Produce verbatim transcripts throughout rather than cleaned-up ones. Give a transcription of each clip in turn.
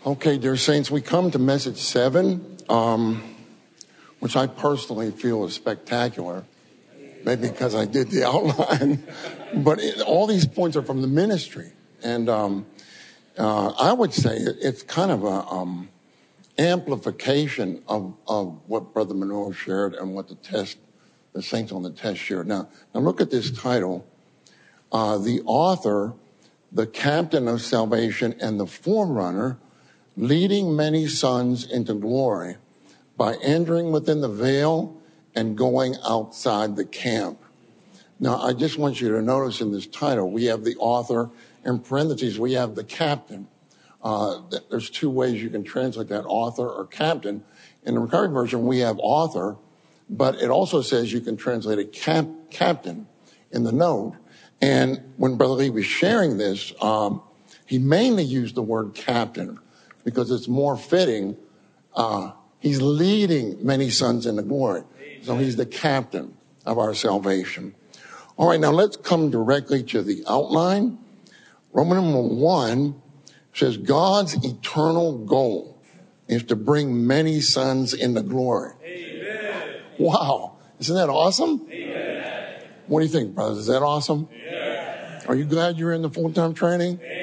Okay, dear saints, we come to message seven, um, which I personally feel is spectacular. Maybe because I did the outline, but it, all these points are from the ministry. And um, uh, I would say it, it's kind of a um, amplification of, of what Brother Manoah shared and what the test, the saints on the test shared. Now, now look at this title. Uh, the author, the captain of salvation and the forerunner, leading many sons into glory by entering within the veil and going outside the camp. Now, I just want you to notice in this title, we have the author, in parentheses, we have the captain. Uh, there's two ways you can translate that, author or captain. In the recovery version, we have author, but it also says you can translate it cap, captain in the note. And when Brother Lee was sharing this, um, he mainly used the word captain because it's more fitting. Uh, he's leading many sons into glory. So he's the captain of our salvation. All right, now let's come directly to the outline. Roman number one says God's eternal goal is to bring many sons into glory. Amen. Wow. Isn't that awesome? Amen. What do you think, brothers? Is that awesome? Amen. Are you glad you're in the full-time training? Amen.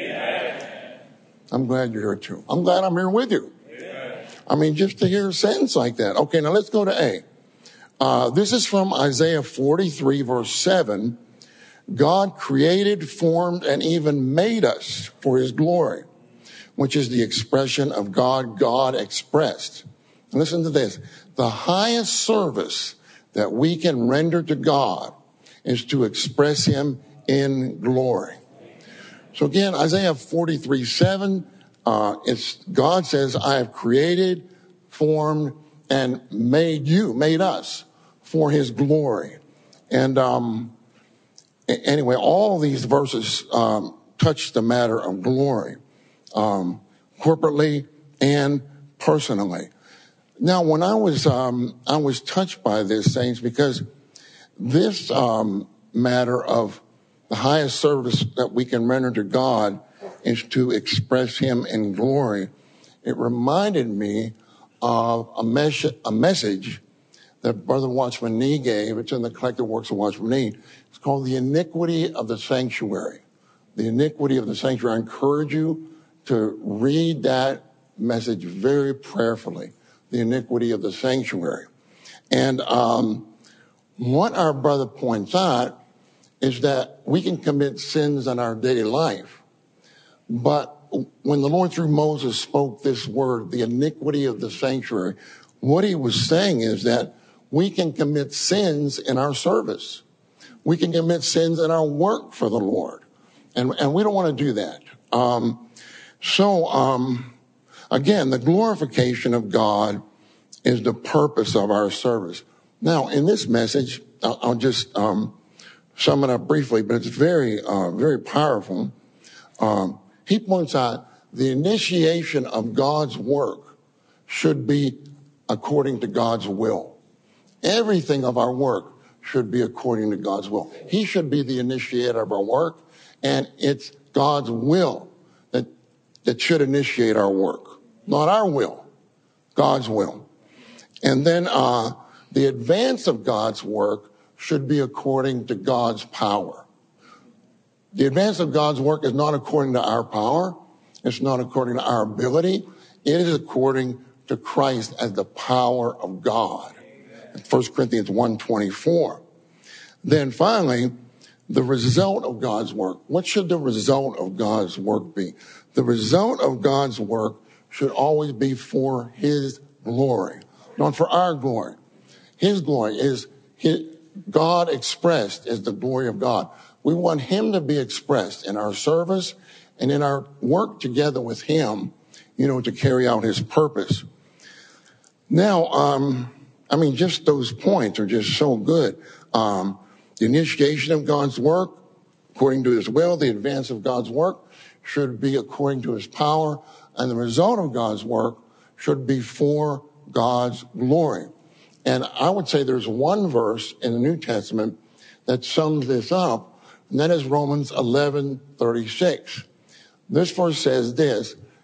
I'm glad you're here too. I'm glad I'm here with you. Amen. I mean, just to hear a sentence like that. Okay, now let's go to A. Uh, this is from Isaiah forty-three, verse seven. God created, formed, and even made us for his glory, which is the expression of God, God expressed. Listen to this. The highest service that we can render to God is to express him in glory. So again, Isaiah forty-three, seven, uh, it's, God says, I have created, formed, and made you, made us for his glory. And um, anyway, all these verses um, touch the matter of glory, um, corporately and personally. Now, when I was um, I was touched by this, saints, because this um, matter of the highest service that we can render to God is to express him in glory. It reminded me of a, mes- a message that Brother Watchman Nee gave. It's in the Collected Works of Watchman Nee. It's called The Iniquity of the Sanctuary. The Iniquity of the Sanctuary. I encourage you to read that message very prayerfully. The Iniquity of the Sanctuary. And um, what our brother points out is that we can commit sins in our daily life. But when the Lord through Moses spoke this word, the iniquity of the sanctuary, what he was saying is that we can commit sins in our service. We can commit sins in our work for the Lord. And, and we don't want to do that. Um, so, um, again, the glorification of God is the purpose of our service. Now, in this message, I'll, I'll just um, sum it up briefly, but it's very, uh, very powerful. Um, he points out the initiation of God's work should be according to God's will. Everything of our work should be according to God's will. He should be the initiator of our work, and it's God's will that, that should initiate our work. Not our will, God's will. And then uh, the advance of God's work should be according to God's power. The advance of God's work is not according to our power. It's not according to our ability. It is according to Christ as the power of God. First Corinthians one twenty-four. Then finally, the result of God's work. What should the result of God's work be? The result of God's work should always be for his glory, not for our glory. His glory is his, God expressed as the glory of God. We want him to be expressed in our service and in our work together with him, you know, to carry out his purpose. Now, um, I mean, just those points are just so good. Um, the initiation of God's work, according to his will, the advance of God's work should be according to his power, and the result of God's work should be for God's glory. And I would say there's one verse in the New Testament that sums this up, and that is Romans eleven thirty-six. This verse says this,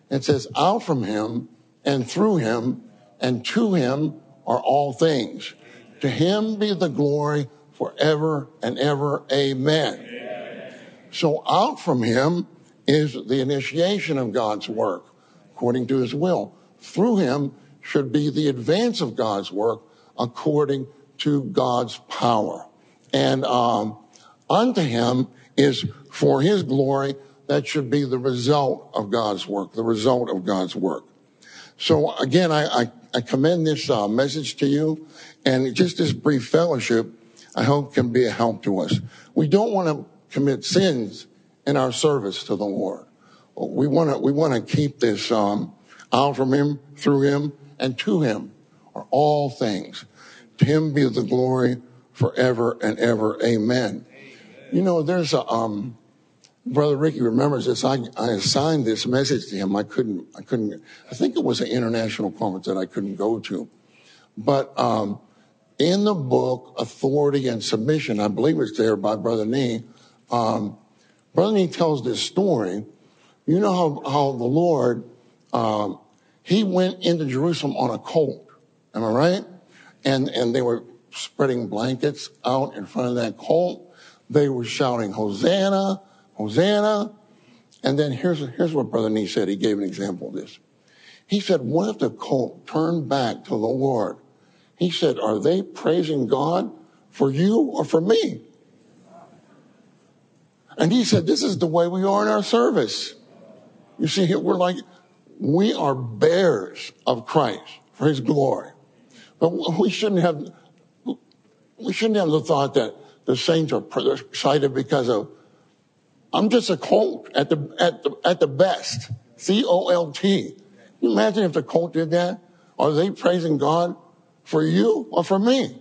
It says, out from him and through him and to him are all things. To him be the glory forever and ever. Amen. Amen. So out from him is the initiation of God's work according to his will. Through him should be the advance of God's work according to God's power. And um, unto him is for his glory. That should be the result of God's work, the result of God's work. So again, I, I, I commend this uh, message to you, and just this brief fellowship, I hope can be a help to us. We don't want to commit sins in our service to the Lord. We want to we want to keep this um, out from him, through him, and to him are all things. To him be the glory forever and ever. Amen. Amen. You know, there's a um, Brother Ricky remembers this. I, I assigned this message to him. I couldn't. I couldn't. I think it was an international conference that I couldn't go to, but um, in the book Authority and Submission, I believe it's there by Brother Nee. Um, Brother Nee tells this story. You know how, how the Lord, um, he went into Jerusalem on a colt. Am I right? And, and they were spreading blankets out in front of that colt. They were shouting, Hosanna, Hosanna. And then here's, here's what Brother Nee said. He gave an example of this. He said, what if the colt turned back to the Lord? He said, are they praising God for you or for me? And he said, this is the way we are in our service. You see, we're like, we are bearers of Christ for his glory. But we shouldn't have, we shouldn't have the thought that the saints are excited because of, I'm just a colt at the, at the, at the best. C O L T. Can you imagine if the colt did that? Are they praising God for you or for me?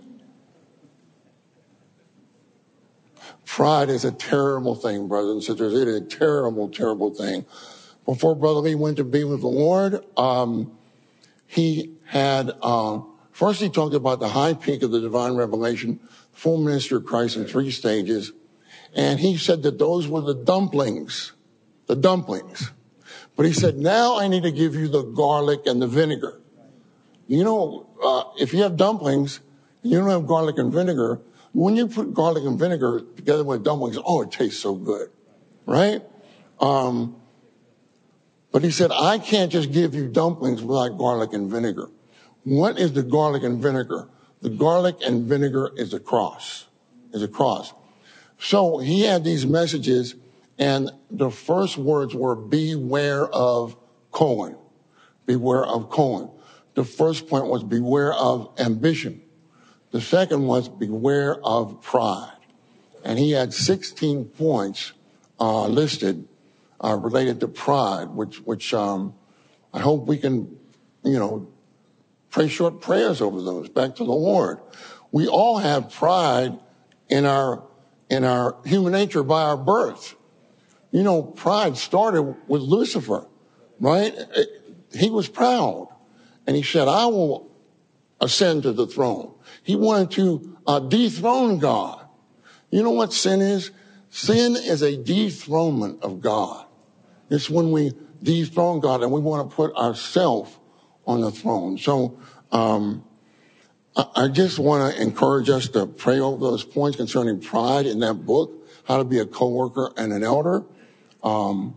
Pride is a terrible thing, brothers and sisters. It is a terrible, terrible thing. Before Brother Lee went to be with the Lord, um, he had, uh, first he talked about the high peak of the divine revelation, full ministry of Christ in three stages. And he said that those were the dumplings, the dumplings. But he said, now I need to give you the garlic and the vinegar. You know, uh, if you have dumplings, and you don't have garlic and vinegar, when you put garlic and vinegar together with dumplings, oh, it tastes so good, right? Um, but he said, I can't just give you dumplings without garlic and vinegar. What is the garlic and vinegar? The garlic and vinegar is a cross, is a cross. So he had these messages, and the first words were, beware of colon. Beware of colon. The first point was beware of ambition. The second was beware of pride. And he had sixteen points uh, listed uh, related to pride, which, which um, I hope we can, you know, pray short prayers over those back to the Lord. We all have pride in our in our human nature by our birth. You know, pride started with Lucifer, right? He was proud. And he said, I will ascend to the throne. He wanted to uh, dethrone God. You know what sin is? Sin is a dethronement of God. It's when we dethrone God and we want to put ourselves on the throne. So um, I, I just want to encourage us to pray over those points concerning pride in that book, How to Be a Co-worker and an Elder. Um,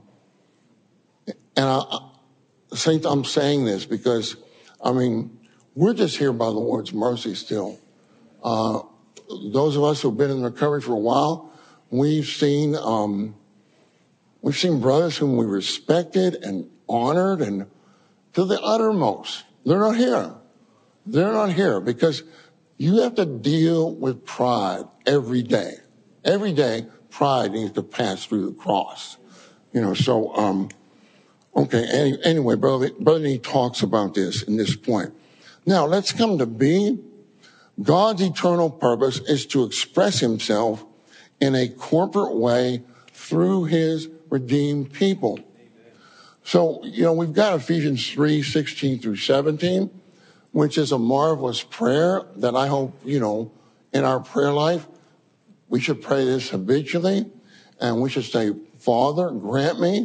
and I, I, Saints, I'm saying this because, I mean, we're just here by the Lord's mercy still. Uh, those of us who've been in recovery for a while, we've seen, um, we've seen brothers whom we respected and honored and to the uttermost. They're not here. They're not here because you have to deal with pride every day. Every day, pride needs to pass through the cross. You know, so, um, okay, any, anyway, brother, brother Nee talks about this in this point. Now, let's come to B. God's eternal purpose is to express himself in a corporate way through his redeemed people. So, you know, we've got Ephesians three, sixteen through seventeen, which is a marvelous prayer that I hope, you know, in our prayer life, we should pray this habitually. And we should say, Father, grant me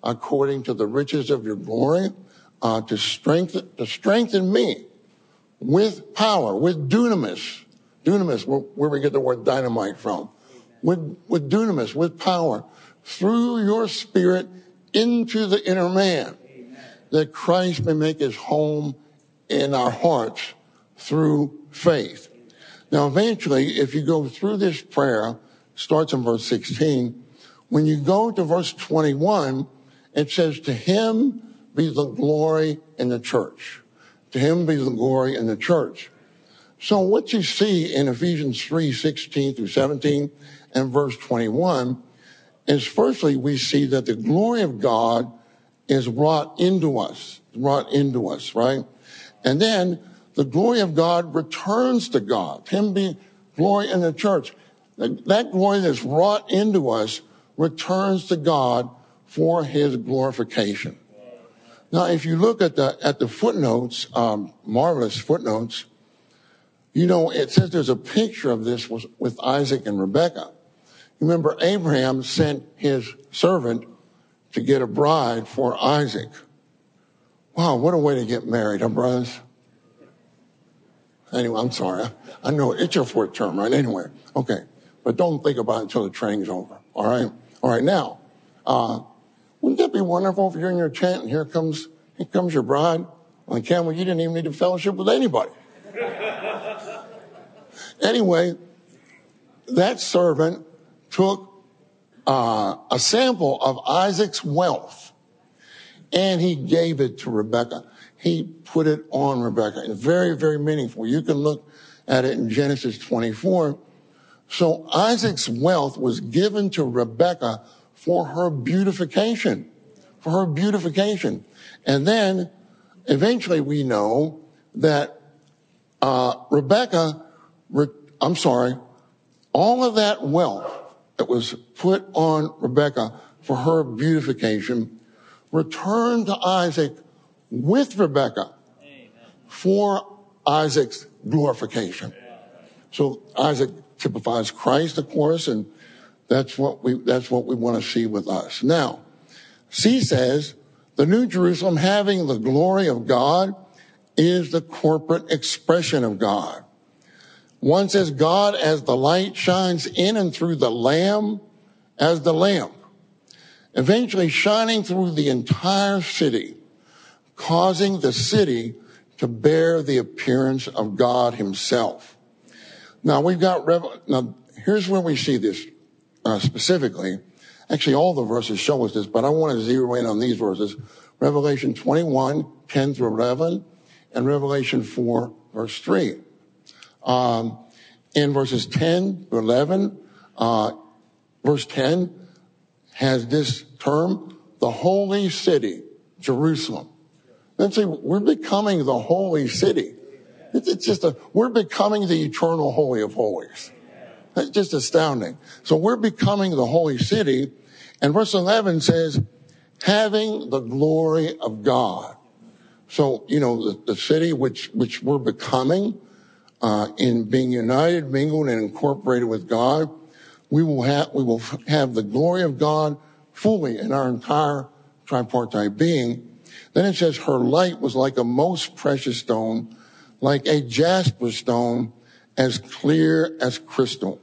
according to the riches of your glory, uh, to strengthen, to strengthen me with power, with dunamis. Dunamis, where, where we get the word dynamite from. With, with dunamis, with power, through your spirit into the inner man, that Christ may make his home in our hearts through faith. Now, eventually, if you go through this prayer, starts in verse sixteen, when you go to verse twenty-one, it says, to him be the glory in the church. To him be the glory in the church. So what you see in Ephesians three, sixteen through seventeen and verse twenty-one is, firstly, we see that the glory of God is brought into us, brought into us, right? And then the glory of God returns to God. Him be glory in the church. That glory that's brought into us returns to God for his glorification. Now, if you look at the at the footnotes, um, marvelous footnotes, you know, it says there's a picture of this with, with Isaac and Rebekah. Remember, Abraham sent his servant to get a bride for Isaac. Wow, what a way to get married, huh, brothers? Anyway, I'm sorry. I know it's your fourth term, right? Anyway, okay. But don't think about it until the training's over, all right? All right, now, uh, wouldn't that be wonderful if you're in your tent and here comes here comes your bride on the camel? You didn't even need to fellowship with anybody. Anyway, that servant took uh, a sample of Isaac's wealth and he gave it to Rebekah. He put it on Rebekah. It's very, very meaningful. You can look at it in Genesis twenty-four. So Isaac's wealth was given to Rebekah for her beautification, for her beautification. And then eventually we know that uh, Rebekah, re- I'm sorry, all of that wealth that was put on Rebekah for her beautification returned to Isaac with Rebekah for Isaac's glorification. So Isaac typifies Christ, of course, and that's what we that's what we want to see with us. Now, C says, the New Jerusalem, having the glory of God, is the corporate expression of God. One says, God as the light shines in and through the Lamb as the lamp, eventually shining through the entire city, causing the city to bear the appearance of God himself. Now, we've got, now here's where we see this uh, specifically. Actually, all the verses show us this, but I want to zero in on these verses. Revelation twenty-one, ten through eleven, and Revelation four, verse three. Um, in verses ten to eleven, uh, verse ten has this term, the holy city, Jerusalem. Let's say we're becoming the holy city. It's just a, we're becoming the eternal holy of holies. That's just astounding. So we're becoming the holy city. And verse eleven says, having the glory of God. So, you know, the, the city which, which we're becoming, uh, in being united, mingled, and incorporated with God, we will have, we will have the glory of God fully in our entire tripartite being. Then it says her light was like a most precious stone, like a jasper stone, as clear as crystal.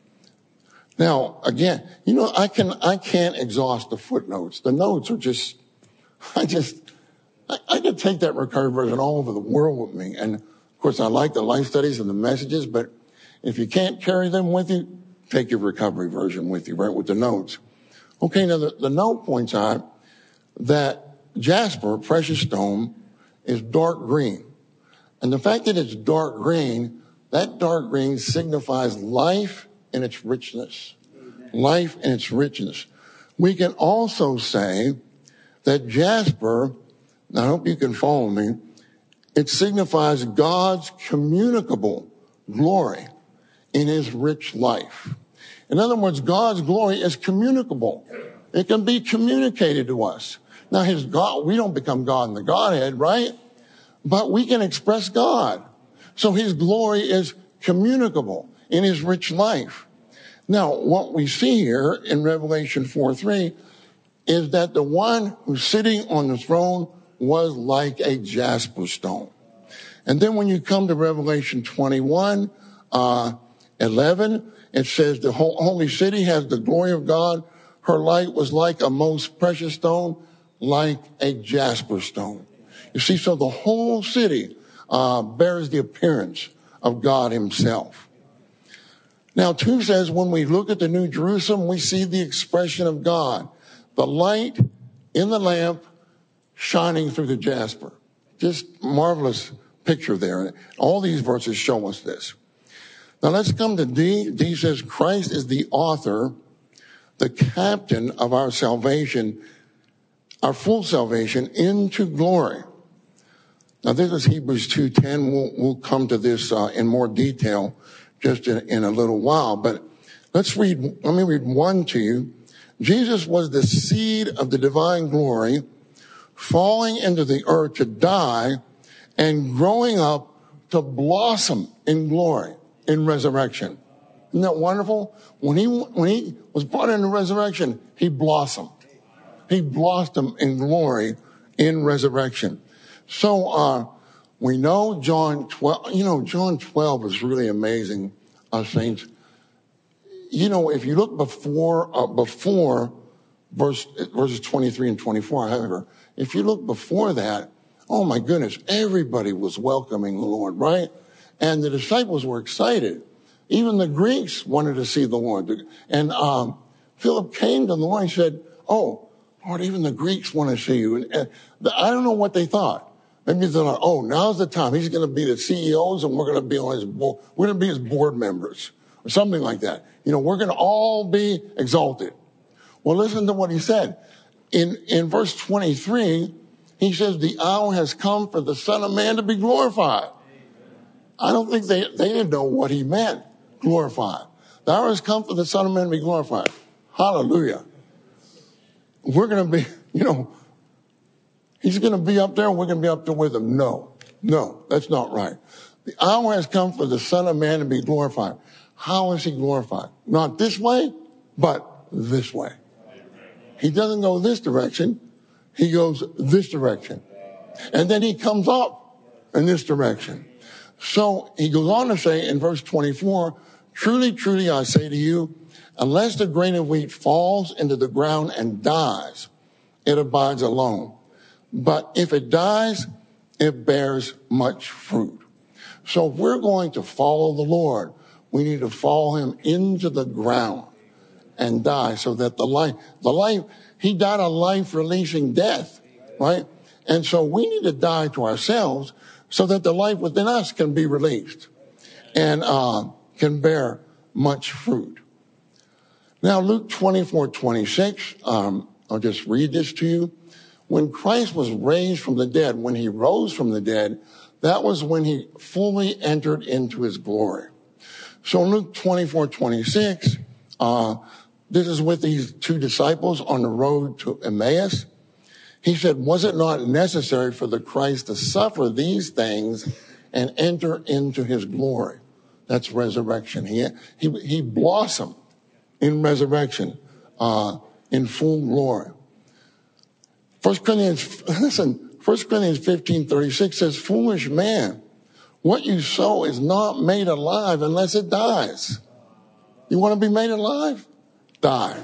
Now, again, you know, I can, I can't exhaust the footnotes. The notes are just, I just, I, I could take that recovery version all over the world with me. And of course, I like the life studies and the messages, but if you can't carry them with you, take your recovery version with you, right, with the notes. Okay, now the, the note points out that jasper, precious stone, is dark green. And the fact that it's dark green, that dark green signifies life in its richness. Amen. Life in its richness. We can also say that jasper, I hope you can follow me, it signifies God's communicable glory in his rich life. In other words, God's glory is communicable. It can be communicated to us. Now, his God, we don't become God in the Godhead, right? But we can express God. So his glory is communicable in his rich life. Now, what we see here in Revelation four three is that the one who's sitting on the throne was like a jasper stone. And then when you come to Revelation twenty-one, uh, eleven, it says the whole holy city has the glory of God. Her light was like a most precious stone, like a jasper stone. You see, so the whole city uh, bears the appearance of God himself. Now, two says, when we look at the New Jerusalem, we see the expression of God, the light in the lamp shining through the jasper. Just marvelous picture there. All these verses show us this. Now let's come to D. D says, Christ is the author, the captain of our salvation, our full salvation into glory. Now this is Hebrews two ten. We'll, we'll come to this uh, in more detail just in, in a little while. But let's read, let me read one to you. Jesus was the seed of the divine glory, falling into the earth to die and growing up to blossom in glory, in resurrection. Isn't that wonderful? When he, when he was brought into resurrection, he blossomed. He blossomed in glory in resurrection. So, uh, we know John twelve, you know, John twelve is really amazing, uh, saints. You know, if you look before, uh, before verse, verses twenty-three and twenty-four, however, if you look before that, oh my goodness, everybody was welcoming the Lord, right? And the disciples were excited. Even the Greeks wanted to see the Lord. And um, Philip came to the Lord and said, oh, Lord, even the Greeks want to see you. And, and the, I don't know what they thought. Maybe they thought, oh, now's the time. He's going to be the C E Os and we're going to be on his board. We're going to be his board members or something like that. You know, we're going to all be exalted. Well, listen to what he said. In, in verse twenty-three, he says, the hour has come for the Son of Man to be glorified. I don't think they, they didn't know what he meant, glorified. The hour has come for the Son of Man to be glorified. Hallelujah. We're going to be, you know, he's going to be up there and we're going to be up there with him. No, no, that's not right. The hour has come for the Son of Man to be glorified. How is he glorified? Not this way, but this way. He doesn't go this direction. He goes this direction. And then he comes up in this direction. So he goes on to say in verse twenty-four, truly, truly, I say to you, unless the grain of wheat falls into the ground and dies, it abides alone. But if it dies, it bears much fruit. So if we're going to follow the Lord, we need to follow him into the ground and die so that the life, the life, he died a life releasing death, right? And so we need to die to ourselves so that the life within us can be released and uh, can bear much fruit. Now, Luke twenty-four twenty-six, um, I'll just read this to you. When Christ was raised from the dead, when he rose from the dead, that was when he fully entered into his glory. So in Luke twenty-four twenty-six, uh, this is with these two disciples on the road to Emmaus. He said, was it not necessary for the Christ to suffer these things and enter into his glory? That's resurrection. He, he, he blossomed in resurrection, uh, in full glory. First Corinthians, listen, First Corinthians fifteen thirty-six says, foolish man, what you sow is not made alive unless it dies. You want to be made alive? Die.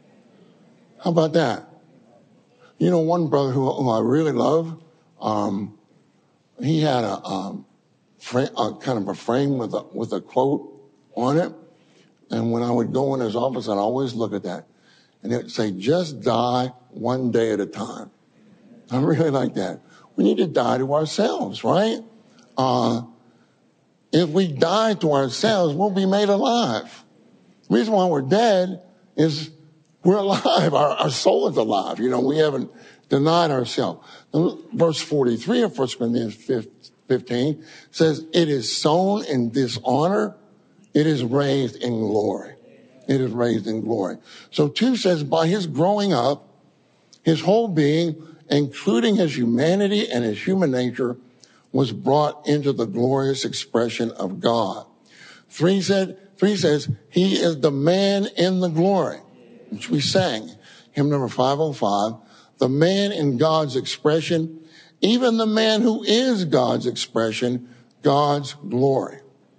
How about that? You know, one brother who, who I really love, um, he had a, um, frame, a kind of a frame with a, with a quote on it. And when I would go in his office, I'd always look at that. And it would say, just die one day at a time. I really like that. We need to die to ourselves, right? Uh, if we die to ourselves, we'll be made alive. The reason why we're dead is we're alive. Our, our soul is alive. You know, we haven't denied ourselves. Verse forty-three of First Corinthians fifteen says, it is sown in dishonor. It is raised in glory. It is raised in glory. So two says, by his growing up, his whole being, including his humanity and his human nature, was brought into the glorious expression of God. Three said, three says, he is the man in the glory, which we sang. hymn number five oh five, the man in God's expression, even the man who is God's expression, God's glory.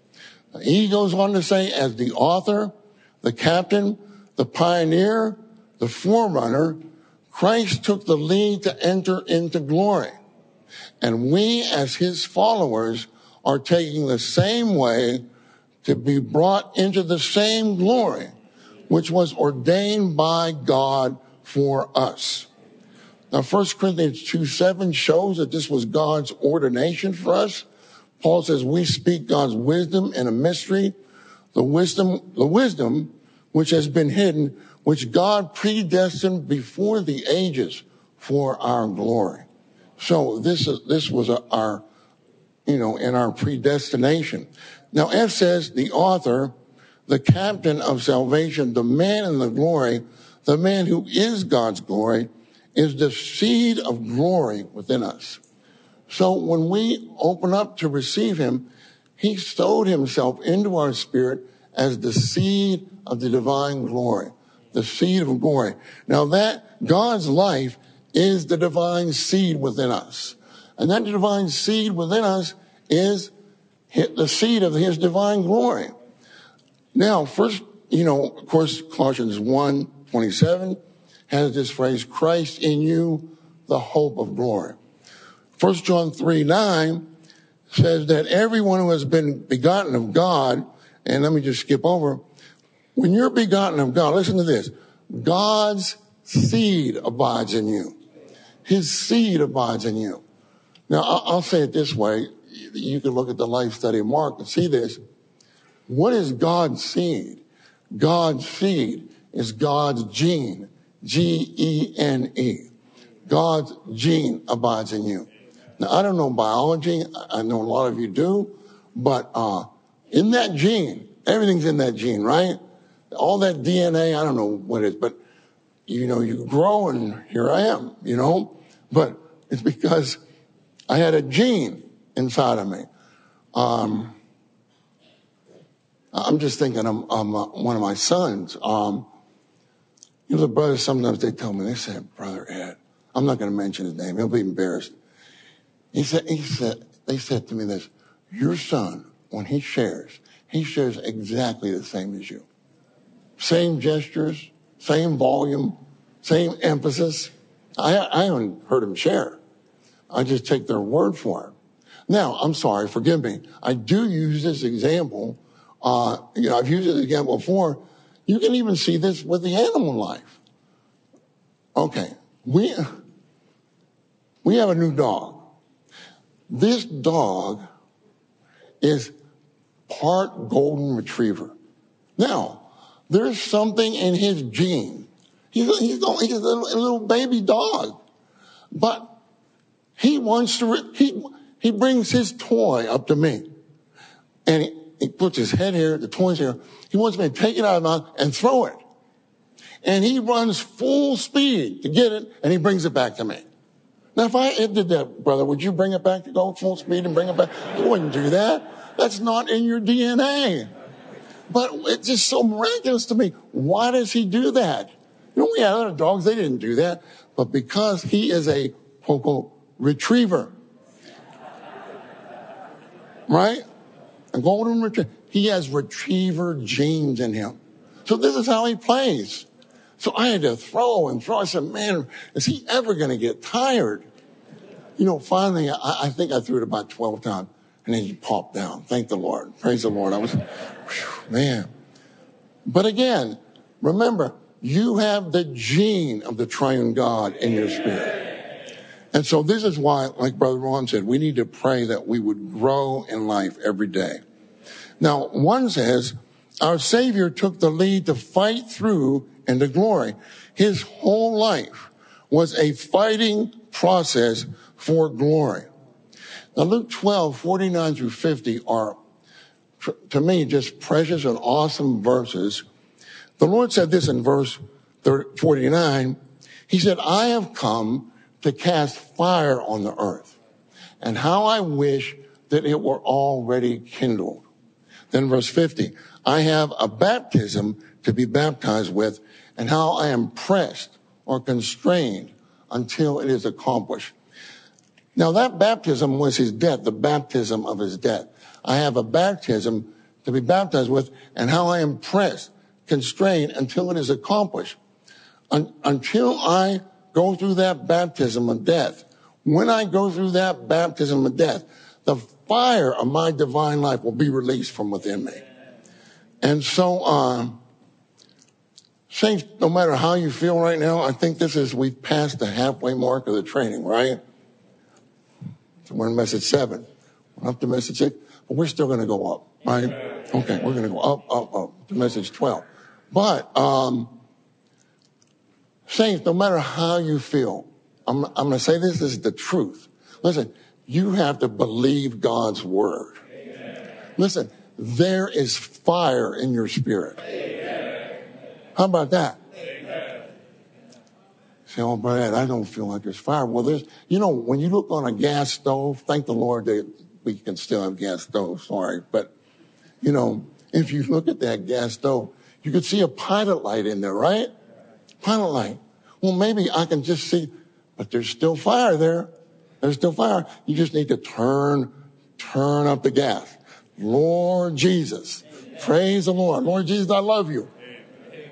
He goes on to say, as the author, the captain, the pioneer, the forerunner, Christ took the lead to enter into glory. And we, as his followers, are taking the same way to be brought into the same glory, which was ordained by God for us. Now, First Corinthians two seven shows that this was God's ordination for us. Paul says, we speak God's wisdom in a mystery, the wisdom, the wisdom which has been hidden, which God predestined before the ages for our glory. So this is, this was a, our, you know, in our predestination. Now, F says the author, the captain of salvation, the man in the glory, the man who is God's glory, is the seed of glory within us. So when we open up to receive him, he sowed himself into our spirit as the seed of the divine glory, the seed of glory. Now that God's life is the divine seed within us. And that divine seed within us is the seed of his divine glory. Now, first, you know, of course, Colossians one twenty-seven has this phrase, Christ in you, the hope of glory. First John three nine says that everyone who has been begotten of God, and let me just skip over, when you're begotten of God, listen to this, God's seed abides in you. His seed abides in you. Now, I'll say it this way. You can look at the life study of Mark and see this. What is God's seed? God's seed is God's gene, G E N E. God's gene abides in you. Now, I don't know biology. I know a lot of you do. But uh in that gene, everything's in that gene, right? All that D N A, I don't know what it is. But, you know, you grow and here I am, you know. But it's because I had a gene inside of me. Um, I'm just thinking I'm, I'm uh, one of my sons. Um, you know, the brothers, sometimes they tell me, they say, Brother Ed, I'm not going to mention his name. He'll be embarrassed. He said, he said, they said to me this, your son, when he shares, he shares exactly the same as you. Same gestures, same volume, same emphasis. I, I haven't heard him share. I just take their word for it. Now, I'm sorry, forgive me. I do use this example. Uh, you know, I've used this example before. You can even see this with the animal life. Okay, we, we have a new dog. This dog is part golden retriever. Now, there's something in his gene. He's, he's, he's a little baby dog. But he wants to, he, he brings his toy up to me. And he, he puts his head here, the toy's here. He wants me to take it out of my mouth and throw it. And he runs full speed to get it, and he brings it back to me. Now, if I did that, brother, would you bring it back to go full speed and bring it back? You wouldn't do that. That's not in your D N A. But it's just so miraculous to me. Why does he do that? You know, we had other dogs, they didn't do that. But because he is a, quote, quote, retriever. Right? A golden retriever. He has retriever genes in him. So this is how he plays. So I had to throw and throw. I said, man, is he ever going to get tired? You know, finally, I, I think I threw it about twelve times. And then he popped down. Thank the Lord. Praise the Lord. I was, whew, man. But again, remember, you have the gene of the triune God in your spirit. And so this is why, like Brother Ron said, we need to pray that we would grow in life every day. Now, one says, our Savior took the lead to fight through into glory. His whole life was a fighting process for glory. Now, Luke twelve, forty-nine through fifty are, to me, just precious and awesome verses. The Lord said this in verse forty-nine. He said, I have come to cast fire on the earth, and how I wish that it were already kindled. Then verse fifty, I have a baptism to be baptized with, and how I am pressed or constrained until it is accomplished. Now that baptism was his death, the baptism of his death. I have a baptism to be baptized with, and how I am pressed, constrained until it is accomplished. Un- until I go through that baptism of death. When I go through that baptism of death, the fire of my divine life will be released from within me. And so, uh, saints, no matter how you feel right now, I think this is, we've passed the halfway mark of the training, right? So we're in message seven. We're up to message six, but we're still going to go up, right? Okay, we're going to go up, up, up to message twelve. But, um, saints, no matter how you feel, I'm, I'm going to say this, this is the truth. Listen, you have to believe God's word. Amen. Listen, there is fire in your spirit. Amen. How about that? Amen. Say, oh, Brad, I don't feel like there's fire. Well, there's, you know, when you look on a gas stove, thank the Lord that we can still have gas stoves, sorry. But, you know, if you look at that gas stove, you could see a pilot light in there, right? Pilot light. Well, maybe I can just see, but there's still fire there. There's still fire. You just need to turn, turn up the gas. Lord Jesus. Amen. Praise the Lord. Lord Jesus, I love you. Amen.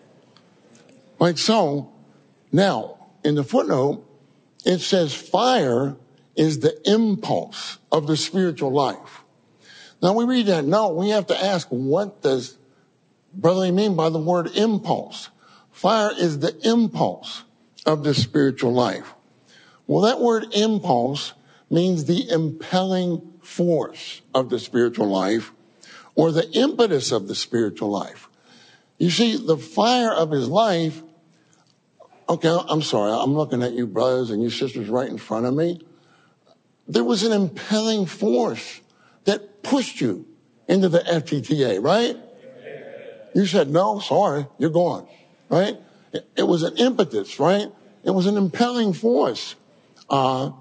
Right, so, now, in the footnote, it says fire is the impulse of the spiritual life. Now, we read that. No, we have to ask, what does brotherly mean by the word impulse? Fire is the impulse of the spiritual life. Well, that word impulse means the impelling force of the spiritual life, or the impetus of the spiritual life. You see, the fire of his life, okay, I'm sorry, I'm looking at you brothers and you sisters right in front of me. There was an impelling force that pushed you into the F T T A, right? You said, no, sorry, you're gone. Right? It was an impetus, right? It was an impelling force. Uh,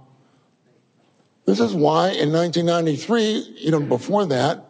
this is why in nineteen ninety-three, you know, before that,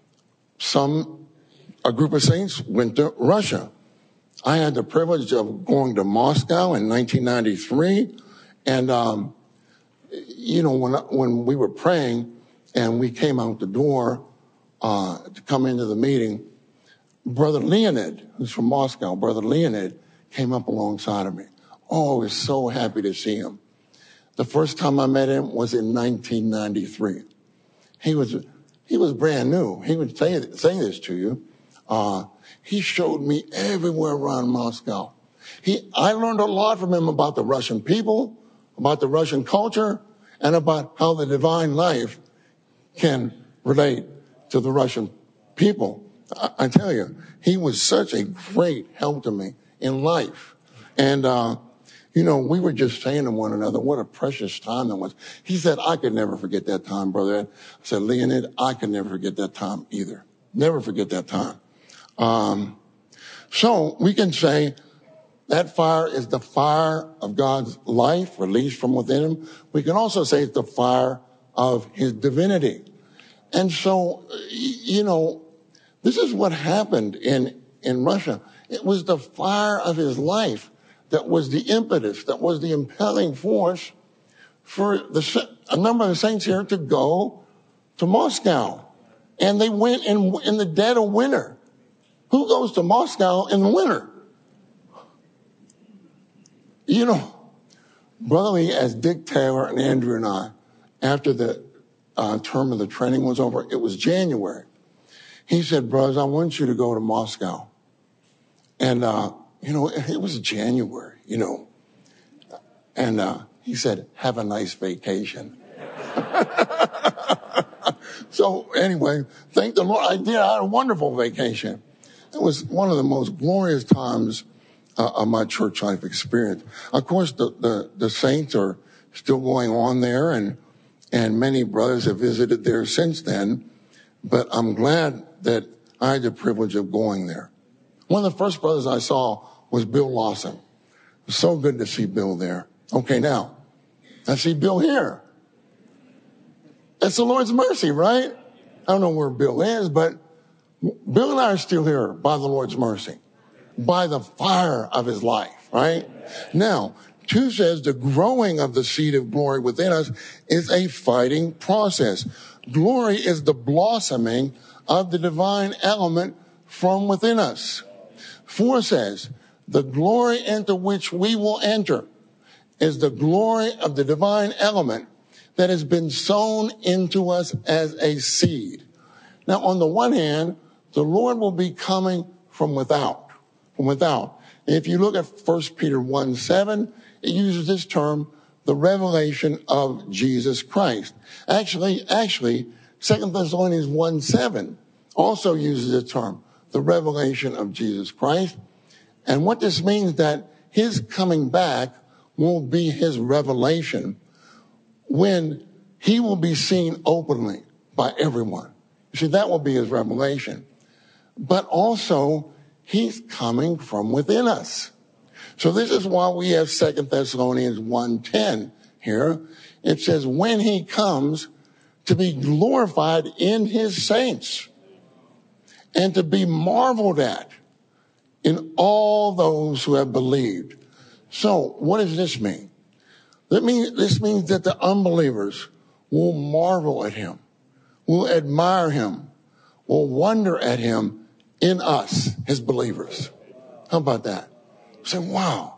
some, a group of saints went to Russia. I had the privilege of going to Moscow in nineteen ninety-three. And, um, you know, when, when we were praying and we came out the door, uh, to come into the meeting, Brother Leonid, who's from Moscow, Brother Leonid came up alongside of me. Oh, I was so happy to see him. The first time I met him was in nineteen ninety-three. He was, he was brand new. He would say, say this to you. Uh, he showed me everywhere around Moscow. He, I learned a lot from him about the Russian people, about the Russian culture, and about how the divine life can relate to the Russian people. I tell you, he was such a great help to me in life. And, uh, you know, we were just saying to one another, what a precious time that was. He said, I could never forget that time, brother Ed. I said, Leonid, I could never forget that time either. Never forget that time. Um, so we can say that fire is the fire of God's life released from within him. We can also say it's the fire of his divinity. And so, you know, this is what happened in, in Russia. It was the fire of his life that was the impetus, that was the impelling force for the, a number of the saints here to go to Moscow. And they went in, in the dead of winter. Who goes to Moscow in the winter? You know, brotherly as Dick Taylor and Andrew and I, after the uh, term of the training was over, it was January. He said, brothers, I want you to go to Moscow. And, uh, you know, it was January, you know. And uh, he said, have a nice vacation. So anyway, thank the Lord. I did. I had a wonderful vacation. It was one of the most glorious times uh, of my church life experience. Of course, the, the, the saints are still going on there, and, and many brothers have visited there since then. But I'm glad that I had the privilege of going there. One of the first brothers I saw was Bill Lawson. It was so good to see Bill there. Okay, now, I see Bill here. That's the Lord's mercy, right? I don't know where Bill is, but Bill and I are still here by the Lord's mercy, by the fire of his life, right? Now, two says the growing of the seed of glory within us is a fighting process. Glory is the blossoming of the divine element from within us. Four says the glory into which we will enter is the glory of the divine element that has been sown into us as a seed. Now, on the one hand, the Lord will be coming from without, from without. If you look at First Peter one seven, it uses this term, the revelation of Jesus Christ. Actually, actually, Second Thessalonians one seven also uses the term, the revelation of Jesus Christ. And what this means that his coming back will be his revelation when he will be seen openly by everyone. You see, that will be his revelation. But also, he's coming from within us. So this is why we have Second Thessalonians one ten here. It says, when he comes to be glorified in his saints and to be marveled at in all those who have believed. So what does this mean? That means, this means that the unbelievers will marvel at him, will admire him, will wonder at him in us, his believers. How about that? Say, wow.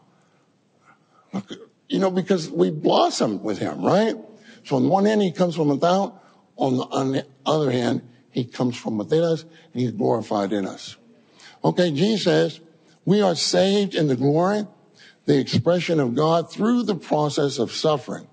Look, you know, because we blossomed with him, right? So on the one hand, he comes from without. On the, on the other hand, he comes from within us, and he's glorified in us. Okay, Jesus says, we are saved in the glory, the expression of God through the process of suffering.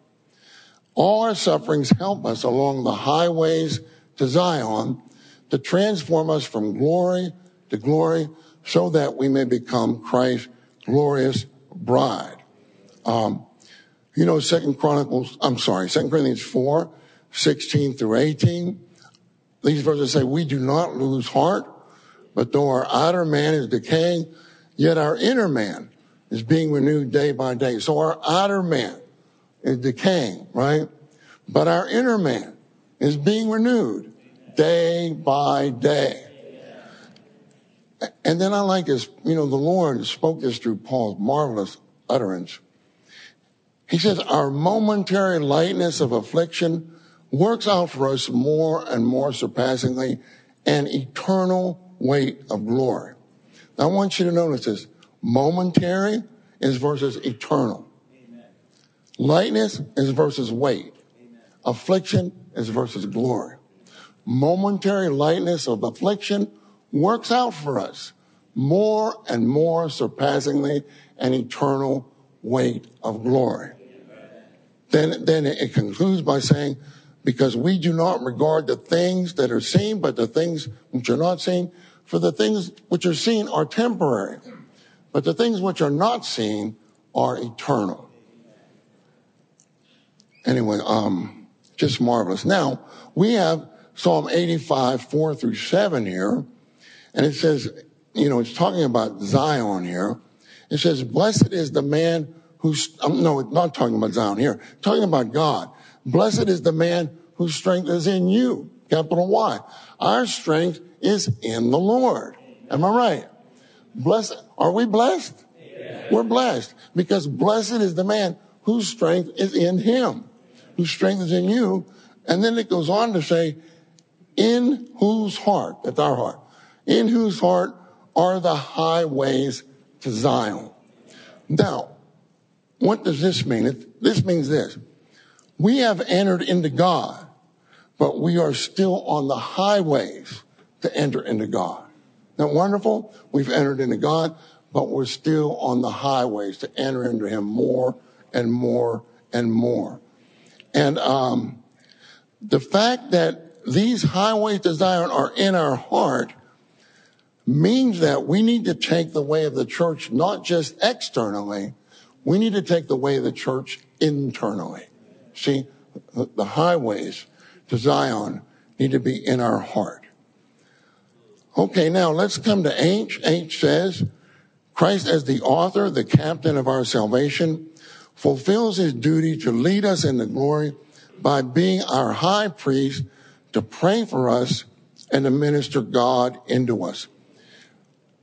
All our sufferings help us along the highways to Zion to transform us from glory to glory so that we may become Christ's glorious bride. Um, you know, Second Chronicles, I'm sorry, Second Corinthians four, sixteen through eighteen. These verses say, we do not lose heart, but though our outer man is decaying, yet our inner man is being renewed day by day. So our outer man is decaying, right? But our inner man is being renewed day by day. And then I like this, you know, the Lord spoke this through Paul's marvelous utterance. He says, our momentary lightness of affliction works out for us more and more surpassingly an eternal weight of glory. Now, I want you to notice this. Momentary is versus eternal. Amen. Lightness is versus weight. Amen. Affliction is versus glory. Momentary lightness of affliction works out for us more and more surpassingly an eternal weight of glory. Then, then it concludes by saying, because we do not regard the things that are seen, but the things which are not seen. For the things which are seen are temporary, but the things which are not seen are eternal. Anyway, um, just marvelous. Now, we have Psalm eighty-five, four through seven here, and it says, you know, it's talking about Zion here. It says, blessed is the man who's, um, no, it's not talking about Zion here, it's talking about God. Blessed is the man whose strength is in you, capital Y. Our strength is in the Lord. Am I right? Blessed. Are we blessed? Yeah. We're blessed because blessed is the man whose strength is in him, whose strength is in you. And then it goes on to say, in whose heart, that's our heart, in whose heart are the highways to Zion. Now, what does this mean? It, this means this. We have entered into God, but we are still on the highways to enter into God. Isn't that wonderful? We've entered into God, but we're still on the highways to enter into him more and more and more. And um, the fact that these highways to Zion are in our heart means that we need to take the way of the church, not just externally. We need to take the way of the church internally. See, the highways to Zion need to be in our heart. Okay, now let's come to H. H says, Christ as the author, the captain of our salvation, fulfills his duty to lead us into glory by being our high priest to pray for us and to minister God into us.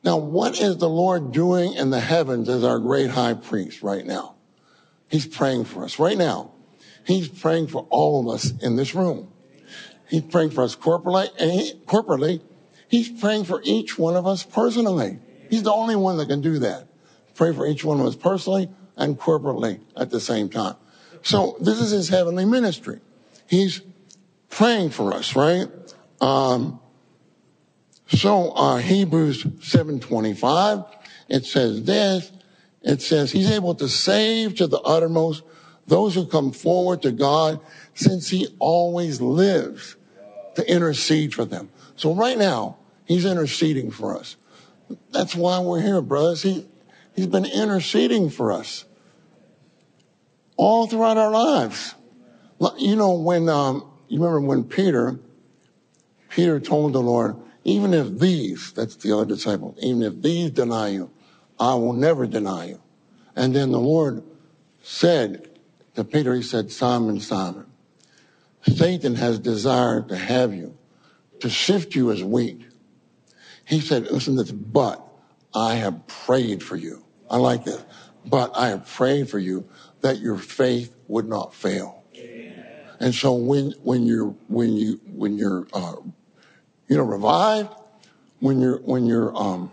Now, what is the Lord doing in the heavens as our great high priest right now? He's praying for us right now. He's praying for all of us in this room. He's praying for us corporately, and he, corporately, he's praying for each one of us personally. He's the only one that can do that. Pray for each one of us personally and corporately at the same time. So this is his heavenly ministry. He's praying for us, right? Um, so uh, Hebrews seven twenty-five, it says this. It says he's able to save to the uttermost those who come forward to God, since he always lives to intercede for them. So right now, he's interceding for us. That's why we're here, brothers. He, he's been interceding for us all throughout our lives. You know, when, um, you remember when Peter, Peter told the Lord, even if these, that's the other disciples, even if these deny you, I will never deny you. And then the Lord said to Peter, he said, Simon, Simon, Satan has desired to have you, to sift you as wheat. He said, listen to this, but I have prayed for you. I like this. But I have prayed for you that your faith would not fail. Amen. And so when, when you're, when you, when you're, uh, you know, revived, when you're, when you're, um,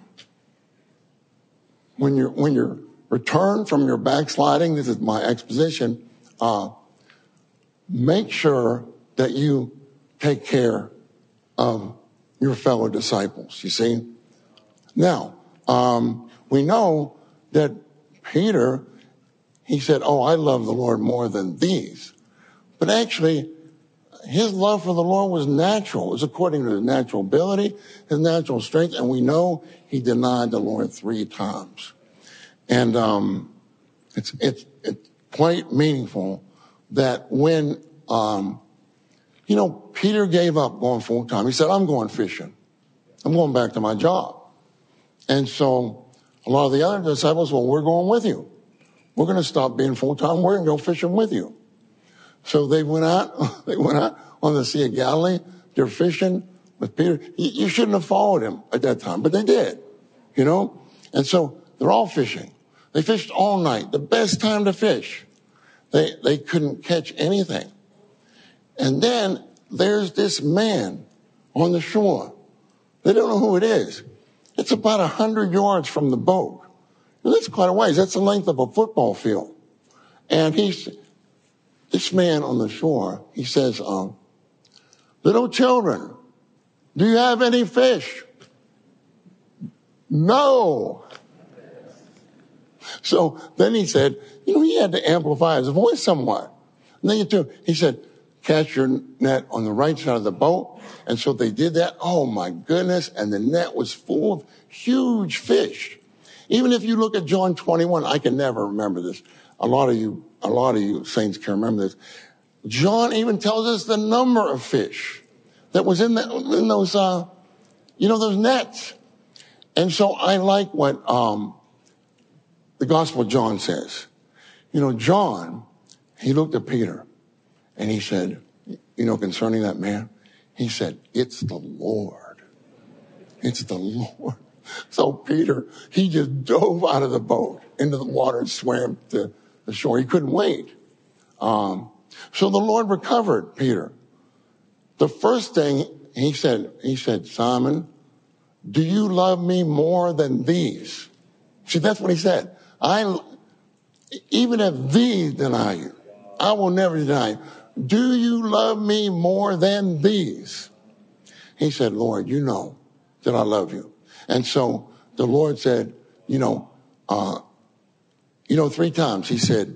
when you're, when you're returned from your backsliding, this is my exposition, uh, make sure that you take care of your fellow disciples, you see. Now, um, we know that Peter, he said, oh, I love the Lord more than these. But actually, his love for the Lord was natural. It was according to his natural ability, his natural strength. And we know he denied the Lord three times. And um, it's, it's, it's quite meaningful that when, um, you know, Peter gave up going full time. He said, I'm going fishing. I'm going back to my job. And so a lot of the other disciples, well, we're going with you. We're going to stop being full time. We're going to go fishing with you. So they went out, they went out on the Sea of Galilee. They're fishing with Peter. You, you shouldn't have followed him at that time, but they did, you know? And so they're all fishing. They fished all night, the best time to fish. They, they couldn't catch anything. And then there's this man on the shore. They don't know who it is. It's about a hundred yards from the boat. And that's quite a ways. That's the length of a football field. And he's, this man on the shore, he says, um, little children, do you have any fish? No. So then he said, you know, he had to amplify his voice somewhat. And then you do, he said, cast your net on the right side of the boat. And so they did that. Oh my goodness. And the net was full of huge fish. Even if you look at John twenty-one, I can never remember this. A lot of you, a lot of you saints can remember this. John even tells us the number of fish that was in, the, in those, uh, you know, those nets. And so I like what, um, the Gospel of John says. You know, John, he looked at Peter and he said, you know, concerning that man, he said, it's the Lord. It's the Lord. So Peter, he just dove out of the boat into the water and swam to the shore. He couldn't wait. Um, so the Lord recovered Peter. The first thing he said, he said, Simon, do you love me more than these? See, that's what he said. I, even if these deny you, I will never deny you. Do you love me more than these? He said, Lord, you know that I love you. And so the Lord said, you know, uh, you know, three times he said,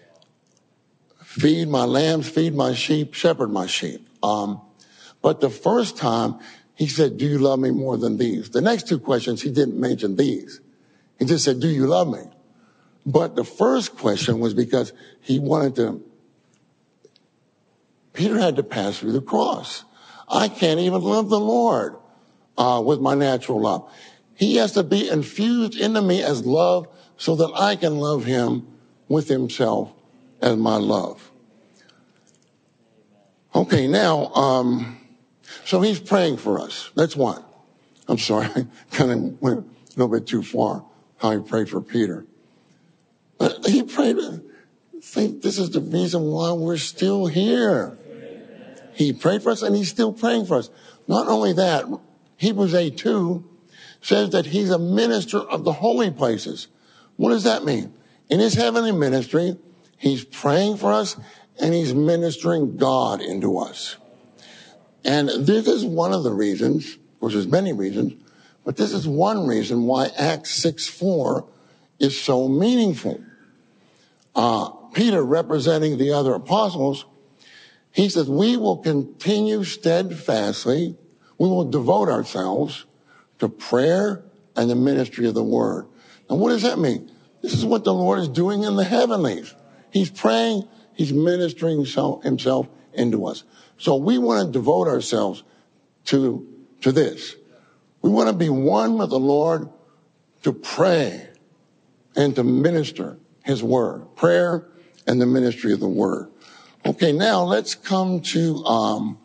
feed my lambs, feed my sheep, shepherd my sheep. Um, but the first time he said, do you love me more than these? The next two questions, he didn't mention these. He just said, do you love me? But the first question was because he wanted to, Peter had to pass through the cross. I can't even love the Lord uh, with my natural love. He has to be infused into me as love so that I can love him with himself as my love. Okay, now, um, so he's praying for us. That's one. I'm sorry, I kind of went a little bit too far, how he prayed for Peter. But he prayed, I think this is the reason why we're still here. He prayed for us and he's still praying for us. Not only that, Hebrews eight two says that he's a minister of the holy places. What does that mean? In his heavenly ministry, he's praying for us and he's ministering God into us. And this is one of the reasons, of course there's many reasons, but this is one reason why Acts six four is so meaningful. Uh, Peter, representing the other apostles, he says, we will continue steadfastly, we will devote ourselves to prayer and the ministry of the word. Now, what does that mean? This is what the Lord is doing in the heavenlies. He's praying, he's ministering himself into us. So we want to devote ourselves to, to this. We want to be one with the Lord to pray and to minister his word. Prayer and the ministry of the word. Okay, now let's come to, um,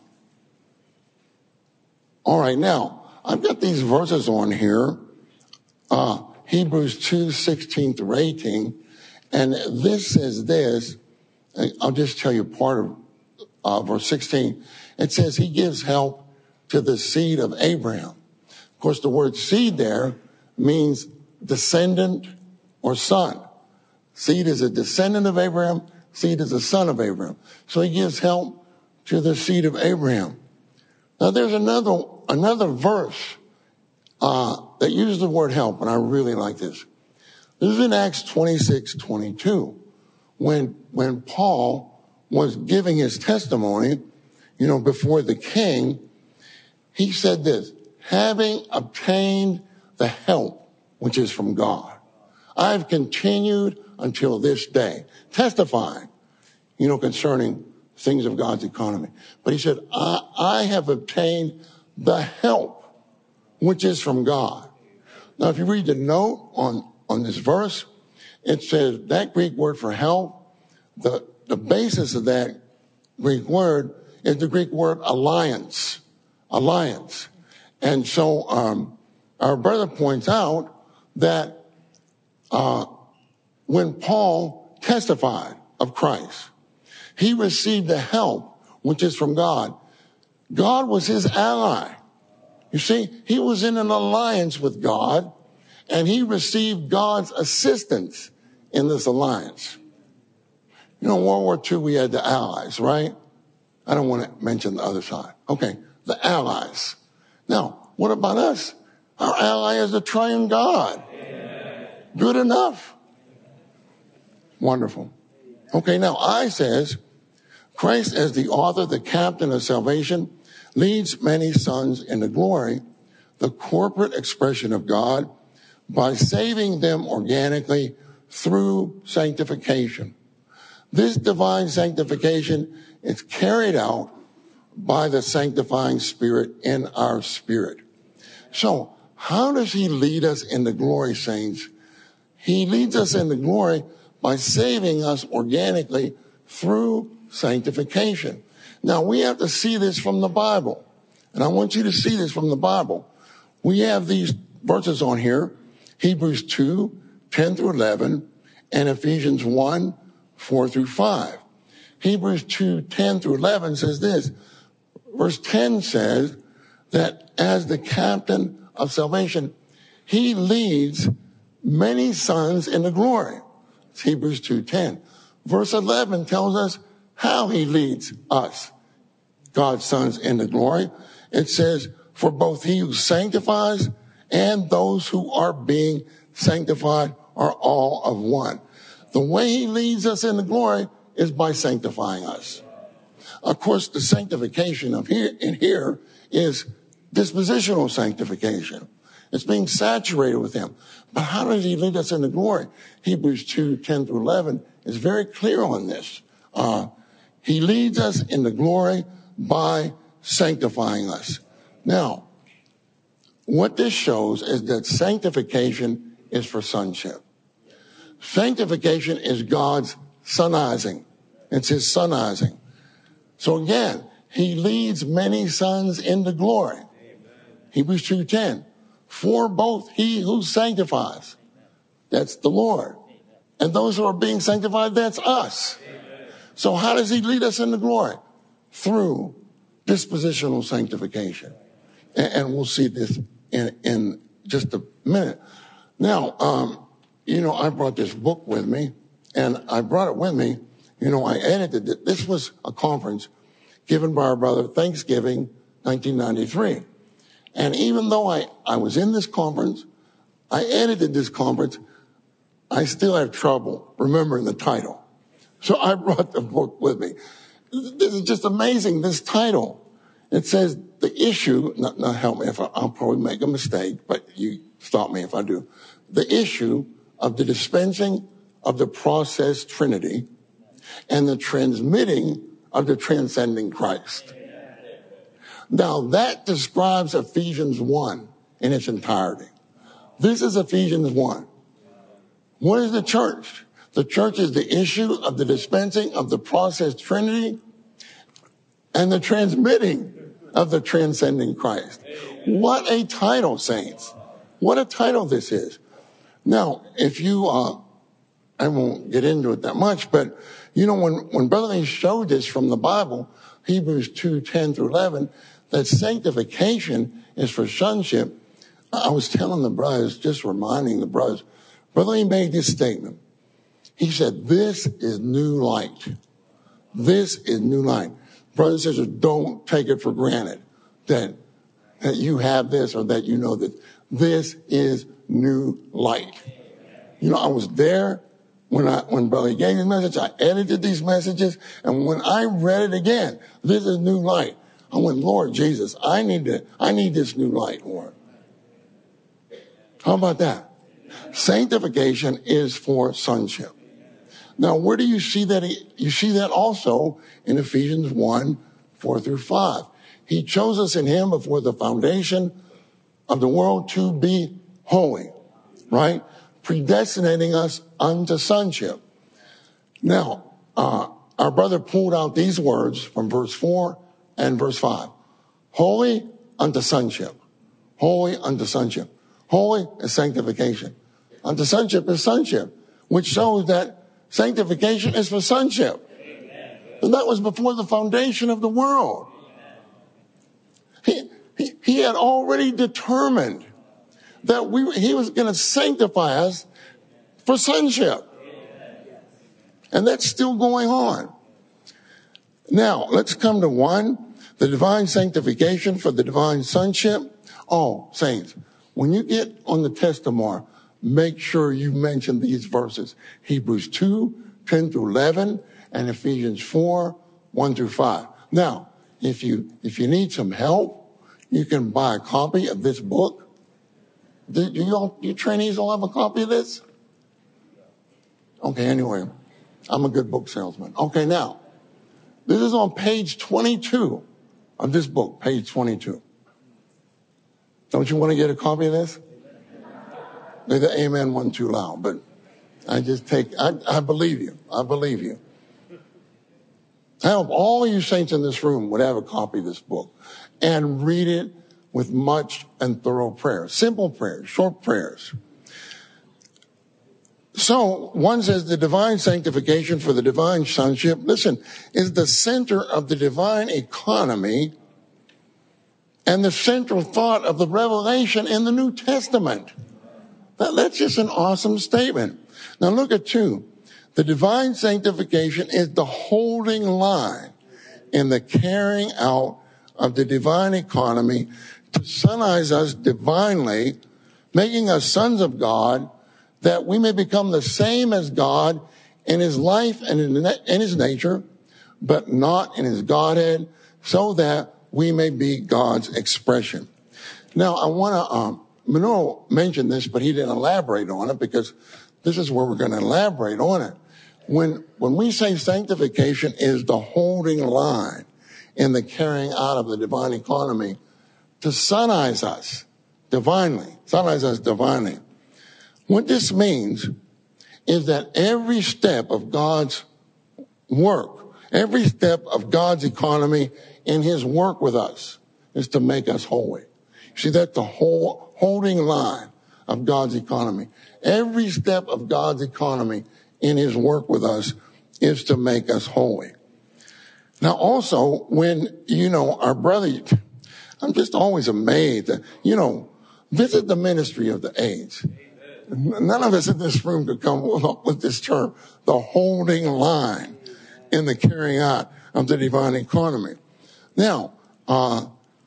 all right, now, I've got these verses on here, uh, Hebrews two sixteen through eighteen, and this says this, I'll just tell you part of uh, verse sixteen. It says he gives help to the seed of Abraham. Of course, the word seed there means descendant or son. Seed is a descendant of Abraham. Seed is a son of Abraham. So he gives help to the seed of Abraham. Now there's another another verse uh, that uses the word help, and I really like this. This is in Acts twenty-six twenty-two, when when Paul was giving his testimony, you know, before the king. He said this: having obtained the help which is from God, I've continued until this day, testifying, you know, concerning things of God's economy. But he said, I, I have obtained the help which is from God. Now, if you read the note on, on this verse, it says that Greek word for help, the, the basis of that Greek word is the Greek word alliance, alliance. And so um, our brother points out that uh, when Paul testified of Christ, he received the help which is from God. God was his ally. You see, he was in an alliance with God, and he received God's assistance in this alliance. You know, in World War Two, we had the Allies, right? I don't want to mention the other side. Okay, the Allies. Now, what about us? Our ally is the triune God. Good enough. Wonderful. Okay, now I says, Christ as the author, the captain of salvation, leads many sons into glory, the corporate expression of God, by saving them organically through sanctification. This divine sanctification is carried out by the sanctifying Spirit in our spirit. So, how does he lead us into glory, saints? He leads us into glory by saving us organically through sanctification. Now, we have to see this from the Bible. And I want you to see this from the Bible. We have these verses on here, Hebrews two, ten through eleven, and Ephesians one, four through five. Hebrews two, ten through eleven says this. Verse ten says that as the captain of salvation, he leads many sons into glory. It's Hebrews two ten. Verse eleven tells us how he leads us, God's sons, into glory. It says, for both he who sanctifies and those who are being sanctified are all of one. The way he leads us into glory is by sanctifying us. Of course, the sanctification of here in here is dispositional sanctification. It's being saturated with him. But how does he lead us into glory? Hebrews two, ten through eleven is very clear on this. Uh, he leads us into glory by sanctifying us. Now, what this shows is that sanctification is for sonship. Sanctification is God's sonizing. It's his sonizing. So again, he leads many sons into glory. Amen. Hebrews two ten. for both he who sanctifies, that's the Lord, and those who are being sanctified, that's us. So how does he lead us into glory? Through dispositional sanctification. And, and we'll see this in, in just a minute. Now, um, you know, I brought this book with me, and I brought it with me. You know, I edited it. This was a conference given by our brother, Thanksgiving, nineteen ninety-three. And even though I, I was in this conference, I edited this conference, I still have trouble remembering the title. So I brought the book with me. This is just amazing, this title. It says the issue, not, not help me if I, I'll probably make a mistake, but you stop me if I do. The issue of the dispensing of the process Trinity and the transmitting of the transcending Christ. Now that describes Ephesians one in its entirety. This is Ephesians one. What is the church? The church is the issue of the dispensing of the process Trinity and the transmitting of the transcending Christ. What a title, saints. What a title this is. Now, if you, uh, I won't get into it that much, but you know, when, when Brother Lee showed this from the Bible, Hebrews two, ten through eleven, that sanctification is for sonship. I was telling the brothers, just reminding the brothers, Brother Lee made this statement. He said, this is new light. This is new light. Brothers and sisters, don't take it for granted that, that you have this or that you know this. This is new light. You know, I was there when I, when Brother gave me the message. I edited these messages. And when I read it again, this is new light. I went, Lord Jesus, I need to, I need this new light, Lord. How about that? Sanctification is for sonship. Now, where do you see that? You see that also in Ephesians one, four through five. He chose us in him before the foundation of the world to be holy, right? Predestinating us unto sonship. Now, uh, our brother pulled out these words from verse four and verse five. Holy unto sonship. Holy unto sonship. Holy is sanctification. Unto sonship is sonship, which shows that sanctification is for sonship. Amen. And that was before the foundation of the world. He, he, he had already determined that we, he was going to sanctify us for sonship. And that's still going on. Now, let's come to one, the divine sanctification for the divine sonship. Oh, saints, when you get on the test tomorrow, make sure you mention these verses. Hebrews two, ten through eleven, and Ephesians four, one through five. Now, if you, if you need some help, you can buy a copy of this book. Do you all, you trainees all have a copy of this? Okay, anyway, I'm a good book salesman. Okay, now, this is on page twenty-two of this book, page twenty-two. Don't you want to get a copy of this? The amen wasn't too loud, but I just take, I, I believe you. I believe you. I hope all of you saints in this room would have a copy of this book and read it with much and thorough prayer. Simple prayers, short prayers. So one says the divine sanctification for the divine sonship, listen, is the center of the divine economy and the central thought of the revelation in the New Testament. That's just an awesome statement. Now look at two. The divine sanctification is the holding line in the carrying out of the divine economy to sonize us divinely, making us sons of God, that we may become the same as God in his life and in his nature, but not in his Godhead, so that we may be God's expression. Now I want to, um, Manolo mentioned this, but he didn't elaborate on it because this is where we're going to elaborate on it. When, when we say sanctification is the holding line in the carrying out of the divine economy to sonize us divinely, sonize us divinely. What this means is that every step of God's work, every step of God's economy in his work with us is to make us holy. See, that's the whole holding line of God's economy. Every step of God's economy in his work with us is to make us holy. Now, also, when, you know, our brother, I'm just always amazed that, you know, visit the ministry of the AIDS. None of us in this room could come up with this term, the holding line in the carrying out of the divine economy. Now, uh,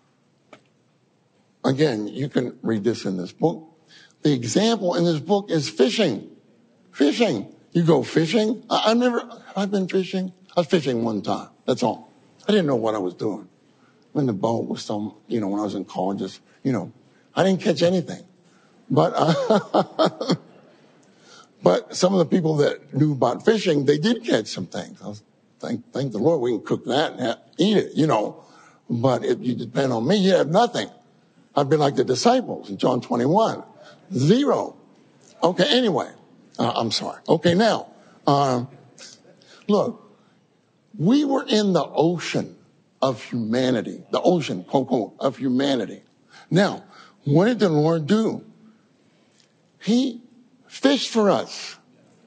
again, you can read this in this book. The example in this book is fishing. Fishing. You go fishing. I, I never, I've been fishing. I was fishing one time. That's all. I didn't know what I was doing. When the boat was some, you know, when I was in college, just, you know, I didn't catch anything. But, uh, but some of the people that knew about fishing, they did catch some things. I was, thank, thank the Lord we can cook that and have, eat it, you know. But if you depend on me, you have nothing. I've been like the disciples in John twenty-one. Zero. Okay, anyway. Uh, I'm sorry. Okay, now, um, look, we were in the ocean of humanity, the ocean, quote, quote, of humanity. Now, what did the Lord do? He fished for us.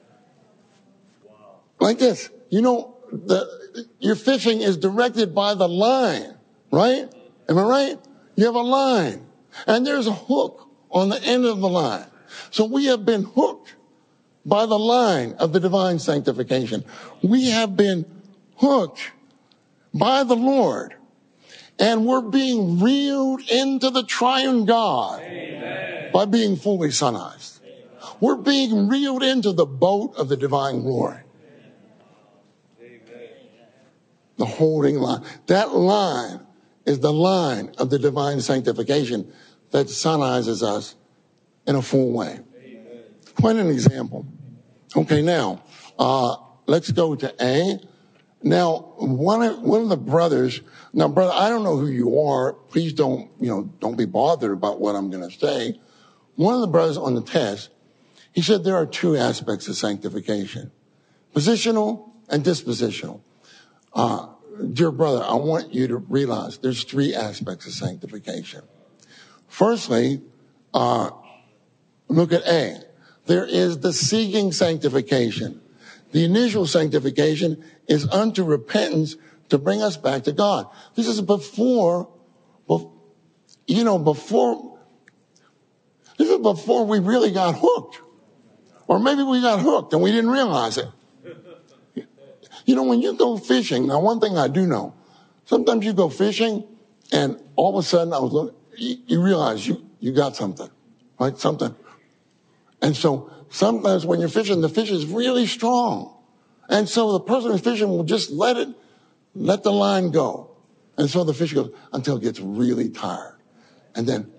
Like this. You know, the, your fishing is directed by the line, right? Am I right? You have a line, and there's a hook on the end of the line. So we have been hooked by the line of the divine sanctification. We have been hooked by the Lord, and we're being reeled into the triune God. Amen. By being fully sonized. We're being reeled into the boat of the divine glory. Amen. The holding line. That line is the line of the divine sanctification that sonizes us in a full way. Amen. Quite an example. Okay, now, uh, let's go to A. Now, one of, one of the brothers, now, brother, I don't know who you are. Please don't, you know, don't be bothered about what I'm going to say. One of the brothers on the test, he said there are two aspects of sanctification, positional and dispositional. Uh, dear brother, I want you to realize there's three aspects of sanctification. Firstly, uh, look at A. There is the seeking sanctification. The initial sanctification is unto repentance to bring us back to God. This is before, you know, before, this is before we really got hooked. Or maybe we got hooked and we didn't realize it. You know, when you go fishing, now one thing I do know, sometimes you go fishing and all of a sudden I was looking, you, you realize you, you got something, right? Something. And so sometimes when you're fishing, the fish is really strong. And so the person who's fishing will just let it, let the line go. And so the fish goes until it gets really tired. And then,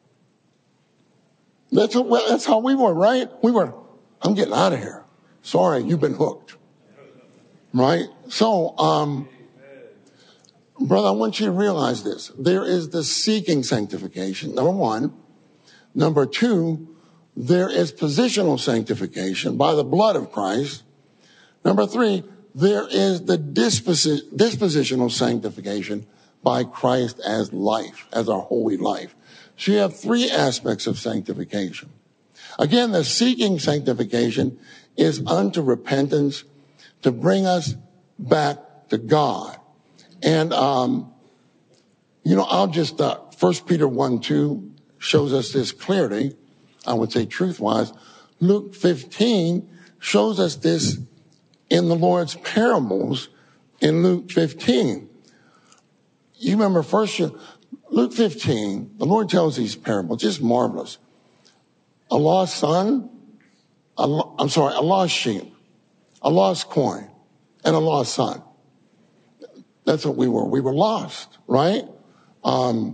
that's, well, that's how we were, right? We were, I'm getting out of here. Sorry, you've been hooked. Right? So, um, brother, I want you to realize this. There is the seeking sanctification, number one. Number two, there is positional sanctification by the blood of Christ. Number three, there is the disposi- dispositional sanctification by Christ as life, as our holy life. So you have three aspects of sanctification. Again, the seeking sanctification is unto repentance to bring us back to God. And, um, you know, I'll just, uh, First Peter one two shows us this clearly. I would say truth-wise. Luke fifteen shows us this in the Lord's parables in Luke fifteen. You remember first, Luke fifteen, the Lord tells these parables, just marvelous. A lost son, a lo- I'm sorry, a lost sheep, a lost coin, and a lost son. That's what we were. We were lost, right? Um,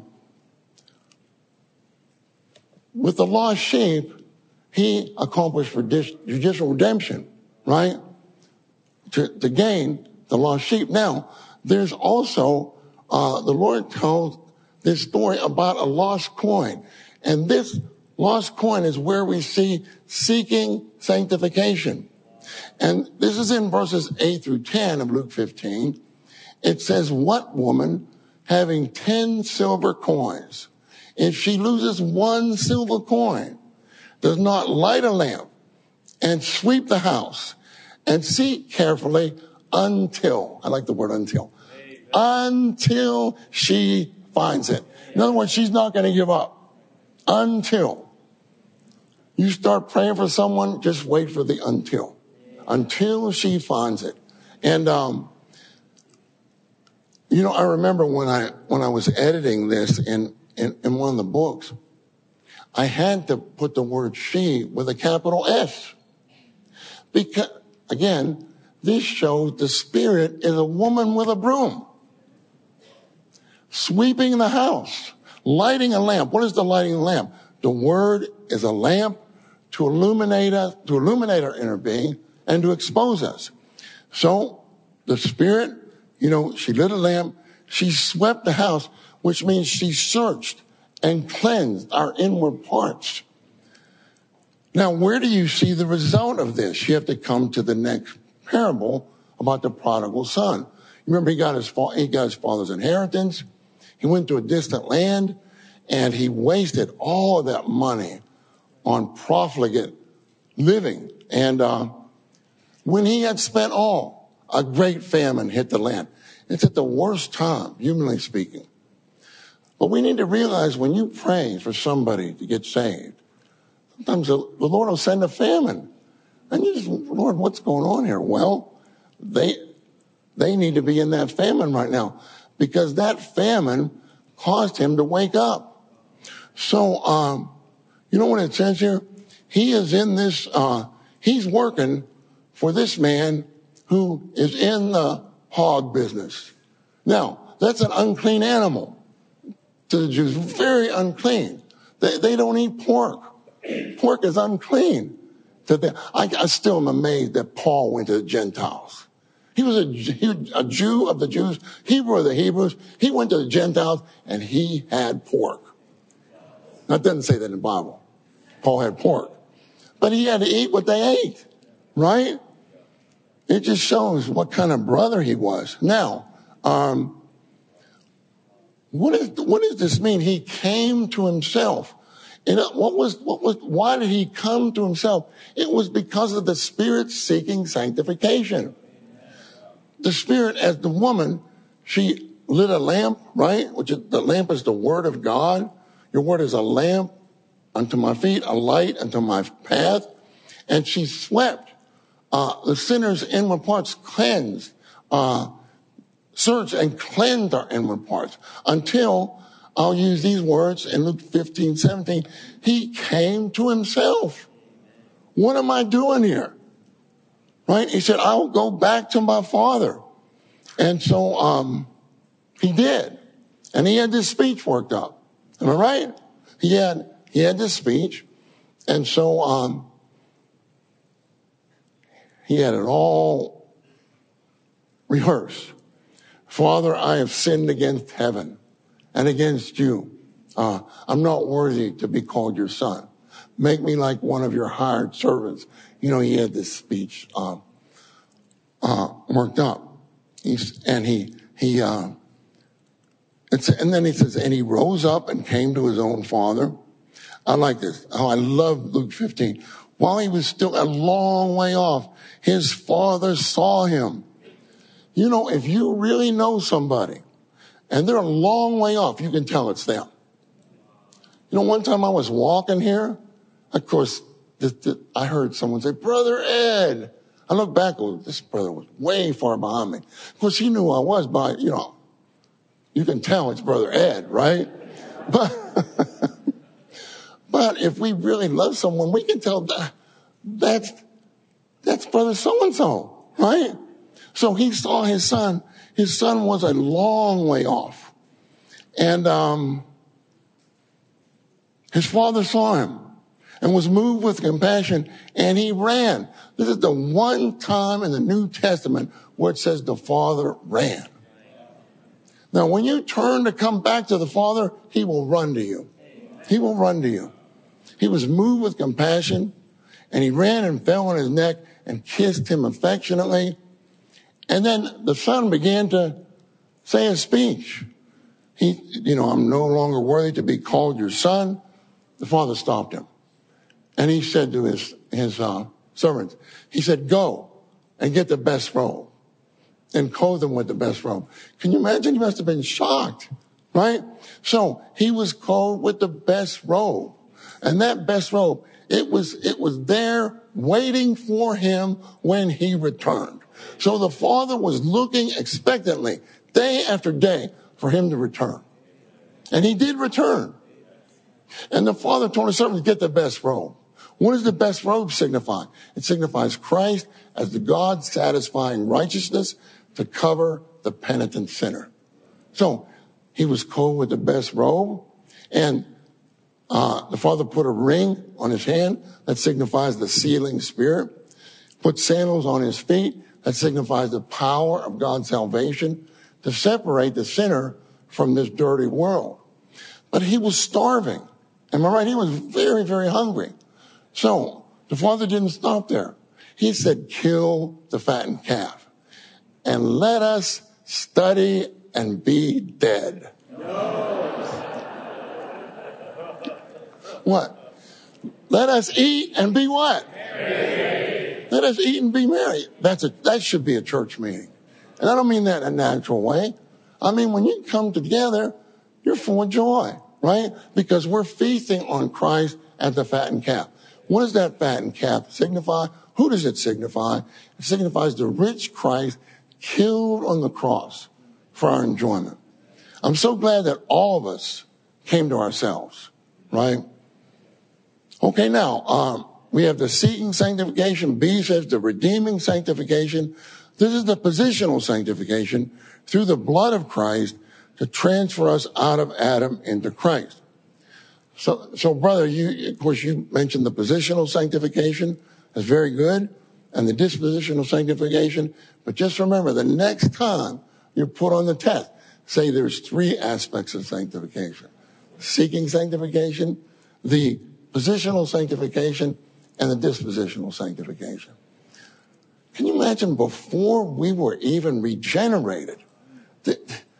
with the lost sheep, he accomplished judicial redemption, right? To, to gain the lost sheep. Now, there's also, uh, the Lord tells this story about a lost coin. And this lost coin is where we see seeking sanctification. And this is in verses eight through ten of Luke fifteen. It says, what woman having ten silver coins if she loses one silver coin, does not light a lamp and sweep the house and seek carefully until, I like the word until, until she finds it. In other words, she's not going to give up until. You start praying for someone, just wait for the until. Until she finds it. And, um, you know, I remember when I, when I was editing this in, in, in one of the books, I had to put the word she with a capital S. Because, again, this shows the Spirit is a woman with a broom. Sweeping the house, lighting a lamp. What is the lighting a lamp? The word is a lamp to illuminate us, to illuminate our inner being and to expose us. So the Spirit, you know, she lit a lamp, she swept the house, which means she searched and cleansed our inward parts. Now, where do you see the result of this? You have to come to the next parable about the prodigal son. Remember, he got his, he got his father's inheritance. He went to a distant land and he wasted all of that money on profligate living. And uh, when he had spent all, a great famine hit the land. It's at the worst time, humanly speaking. But we need to realize when you pray for somebody to get saved, sometimes the, the Lord will send a famine. And you just, Lord, what's going on here? Well, they they need to be in that famine right now because that famine caused him to wake up. So, um, you know what it says here? He is in this, uh, he's working for this man who is in the hog business. Now, that's an unclean animal to the Jews, very unclean. They, they don't eat pork. Pork is unclean to them. I, I still am amazed that Paul went to the Gentiles. He was a, he was a Jew of the Jews, Hebrew of the Hebrews. He went to the Gentiles and he had pork. Now, it doesn't say that in the Bible. Paul had pork. But he had to eat what they ate, right? It just shows what kind of brother he was. Now, um, what is, what does this mean? He came to himself. And what was, what was, why did he come to himself? It was because of the Spirit seeking sanctification. The Spirit, as the woman, she lit a lamp, right? Which is, the lamp is the Word of God. Your word is a lamp unto my feet, a light unto my path. And she swept uh, the sinner's inward parts, cleansed, uh, searched and cleansed our inward parts until, I'll use these words in Luke fifteen, seventeen, he came to himself. What am I doing here? Right? He said, I'll go back to my father. And so, um, he did. And he had this speech worked up. Am I right? He had, he had this speech. And so, um, he had it all rehearsed. Father, I have sinned against heaven and against you. Uh, I'm not worthy to be called your son. Make me like one of your hired servants. You know, he had this speech, uh, uh, worked up. He's, and he, he, uh, it's, and then he says, and he rose up and came to his own father. I like this. Oh, I love Luke fifteen. While he was still a long way off, his father saw him. You know, if you really know somebody and they're a long way off, you can tell it's them. You know, one time I was walking here. Of course, this, this, I heard someone say, Brother Ed. I looked back, well, this brother was way far behind me. Of course, he knew who I was by, you know, you can tell it's Brother Ed, right? But, but if we really love someone, we can tell that that's, that's Brother so-and-so, right? So he saw his son. His son was a long way off. And um, his father saw him and was moved with compassion, and he ran. This is the one time in the New Testament where it says the father ran. Now, when you turn to come back to the Father, he will run to you. He will run to you. He was moved with compassion, and he ran and fell on his neck and kissed him affectionately. And then the son began to say a speech. he, you know, I'm no longer worthy to be called your son. The father stopped him. And he said to his, his uh, servants, he said, go and get the best robe and clothe them with the best robe. Can you imagine? He must have been shocked, right? So he was clothed with the best robe. And that best robe, it was, it was there waiting for him when he returned. So the father was looking expectantly day after day for him to return. And he did return. And the father told his servants, get the best robe. What does the best robe signify? It signifies Christ as the God-satisfying righteousness to cover the penitent sinner. So he was clothed with the best robe, and uh, the father put a ring on his hand that signifies the sealing spirit, put sandals on his feet that signifies the power of God's salvation to separate the sinner from this dirty world. But he was starving. Am I right? He was very, very hungry. So the father didn't stop there. He said, kill the fattened calf and let us study and be dead. No. What? Let us eat and be what? Merry. Let us eat and be merry. That's a, that should be a church meeting. And I don't mean that in a natural way. I mean, when you come together, you're full of joy, right? Because we're feasting on Christ as the fattened calf. What does that fattened calf signify? Who does it signify? It signifies the rich Christ killed on the cross for our enjoyment. I'm so glad that all of us came to ourselves, right? Okay, now, um, we have the seeking sanctification. B says the redeeming sanctification. This is the positional sanctification through the blood of Christ to transfer us out of Adam into Christ. So, so brother, you, of course, you mentioned the positional sanctification. That's very good. And the dispositional sanctification. But just remember, the next time you're put on the test, say there's three aspects of sanctification. Seeking sanctification, the positional sanctification, and the dispositional sanctification. Can you imagine before we were even regenerated, the,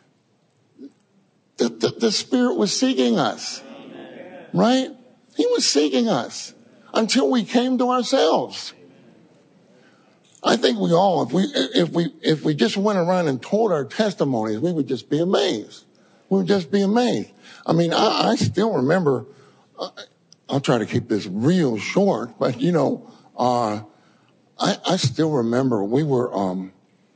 the, the, the Spirit was seeking us, right? He was seeking us until we came to ourselves. I think we all, if we, if we, if we just went around and told our testimonies, we would just be amazed. We would just be amazed. I mean, I, I still remember, uh, I'll try to keep this real short, but you know, uh, I, I still remember we were, um,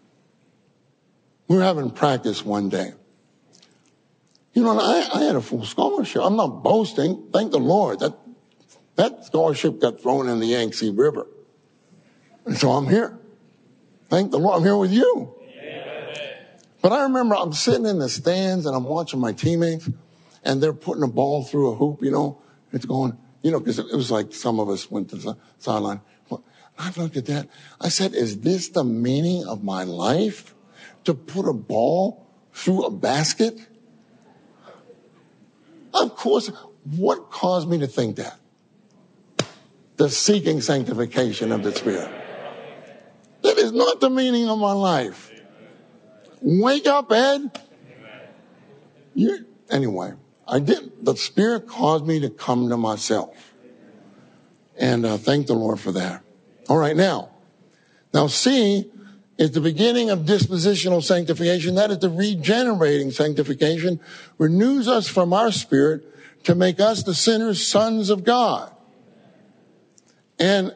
we were having practice one day. You know, I, I had a full scholarship. I'm not boasting. Thank the Lord. That, that scholarship got thrown in the Yangtze River. And so I'm here. Thank the Lord. I'm here with you. Amen. But I remember I'm sitting in the stands and I'm watching my teammates and they're putting a ball through a hoop, you know. It's going, you know, because it was like some of us went to the sideline. I looked at that. I said, is this the meaning of my life? To put a ball through a basket? Of course, what caused me to think that? The seeking sanctification of the Spirit. That is not the meaning of my life. Wake up, Ed. You, anyway, I did. The Spirit caused me to come to myself. And uh, thank the Lord for that. All right, now. Now, C is the beginning of dispositional sanctification. That is the regenerating sanctification. Renews us from our spirit to make us the sinners sons of God. And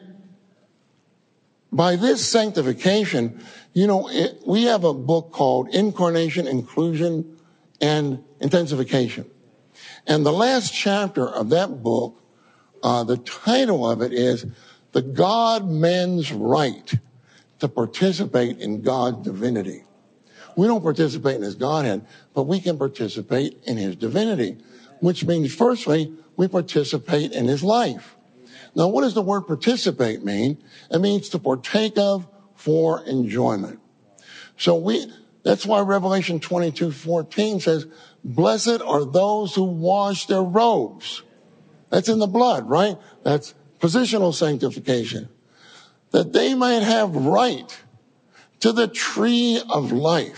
by this sanctification, you know, it, we have a book called Incarnation, Inclusion, and Intensification. And the last chapter of that book, uh, the title of it is The God-Man's Right to Participate in God's Divinity. We don't participate in his Godhead, but we can participate in his divinity, which means, firstly, we participate in his life. Now, what does the word participate mean? It means to partake of for enjoyment. So we, that's why Revelation twenty-two fourteen says, blessed are those who wash their robes. That's in the blood, right? That's positional sanctification. That they might have right to the tree of life.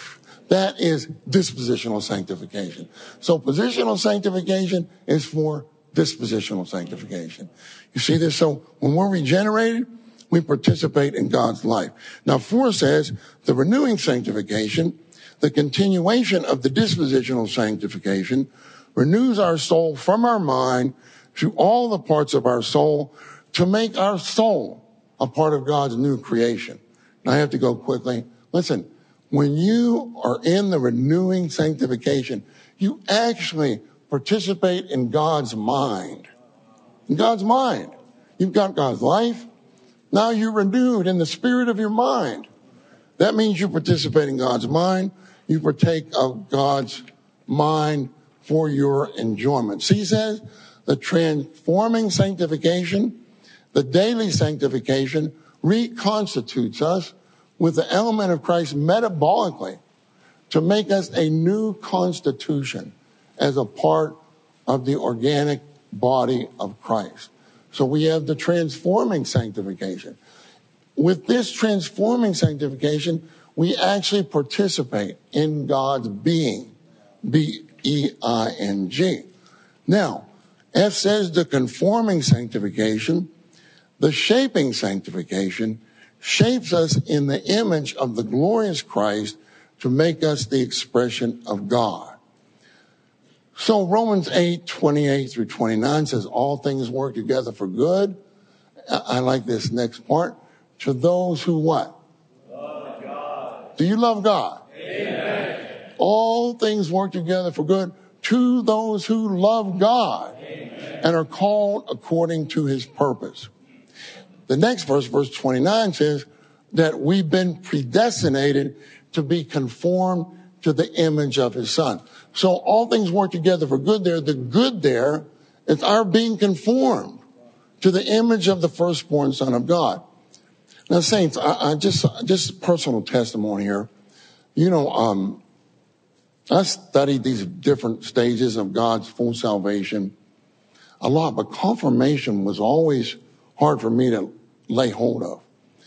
That is dispositional sanctification. So positional sanctification is for dispositional sanctification. You see this? So when we're regenerated, we participate in God's life. Now, four says the renewing sanctification, the continuation of the dispositional sanctification, renews our soul from our mind to all the parts of our soul to make our soul a part of God's new creation. Now, I have to go quickly. Listen, when you are in the renewing sanctification, you actually participate in God's mind. In God's mind. You've got God's life. Now you're renewed in the spirit of your mind. That means you participate in God's mind. You partake of God's mind for your enjoyment. See, he says, the transforming sanctification, the daily sanctification reconstitutes us with the element of Christ metabolically to make us a new constitution as a part of the organic body of Christ. So we have the transforming sanctification. With this transforming sanctification, we actually participate in God's being, B E I N G. Now, F says the conforming sanctification, the shaping sanctification, shapes us in the image of the glorious Christ to make us the expression of God. So Romans eight, twenty-eight through twenty-nine says all things work together for good. I like this next part. To those who what? Love God. Do you love God? Amen. All things work together for good to those who love God. Amen. And are called according to his purpose. The next verse, verse twenty-nine, says that we've been predestinated to be conformed to the image of his son. So all things work together for good there. The good there is our being conformed to the image of the firstborn Son of God. Now, saints, I, I just, just personal testimony here. You know, um, I studied these different stages of God's full salvation a lot, but confirmation was always hard for me to lay hold of.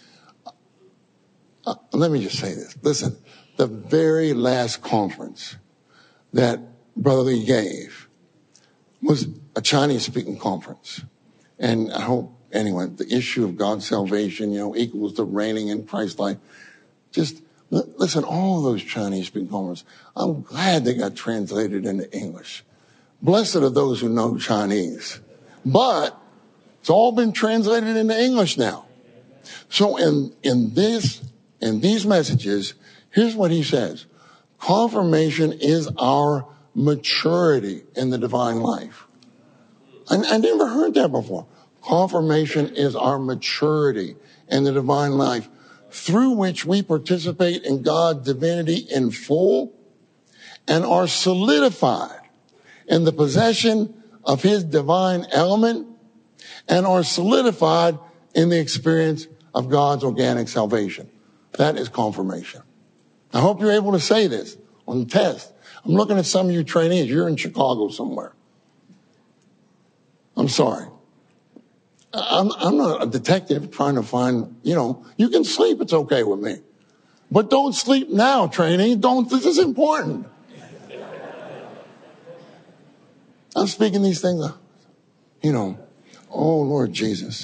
Uh, let me just say this. Listen, the very last conference that Brother Lee gave was a Chinese-speaking conference. And I hope, anyway, the issue of God's salvation, you know, equals the reigning in Christ's life. Just, listen, all of those Chinese-speaking conferences, I'm glad they got translated into English. Blessed are those who know Chinese. But it's all been translated into English now. So in, in this, in these messages, here's what he says. Confirmation is our maturity in the divine life. I, I never heard that before. Confirmation is our maturity in the divine life through which we participate in God's divinity in full and are solidified in the possession of his divine element and are solidified in the experience of God's organic salvation. That is confirmation. I hope you're able to say this on the test. I'm looking at some of you trainees. You're in Chicago somewhere. I'm sorry. I'm, I'm not a detective trying to find, you know, you can sleep. It's okay with me. But don't sleep now, trainee. Don't, this is important. I'm speaking these things, you know, oh, Lord Jesus.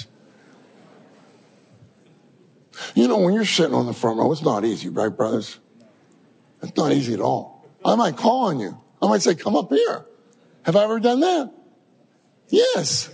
You know, when you're sitting on the front row, it's not easy, right, brothers? It's not easy at all. I might call on you. I might say, come up here. Have I ever done that? Yes.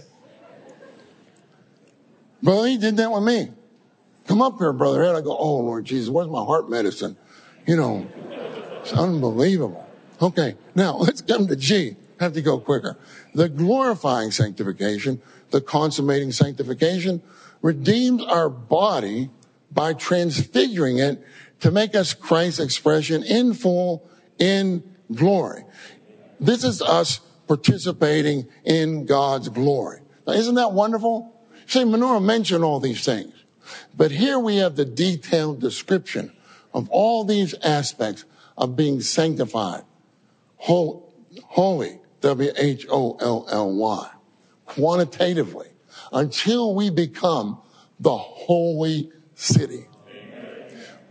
Brother, he did that with me. Come up here, Brother Ed. I go, oh, Lord Jesus, where's my heart medicine? You know, it's unbelievable. Okay, now let's come to G. I have to go quicker. The glorifying sanctification, the consummating sanctification, redeems our body by transfiguring it to make us Christ's expression in full, in glory. This is us participating in God's glory. Now, isn't that whole? See, Menorah mentioned all these things. But here we have the detailed description of all these aspects of being sanctified. Holy, W H O L L Y, quantitatively, until we become the holy city.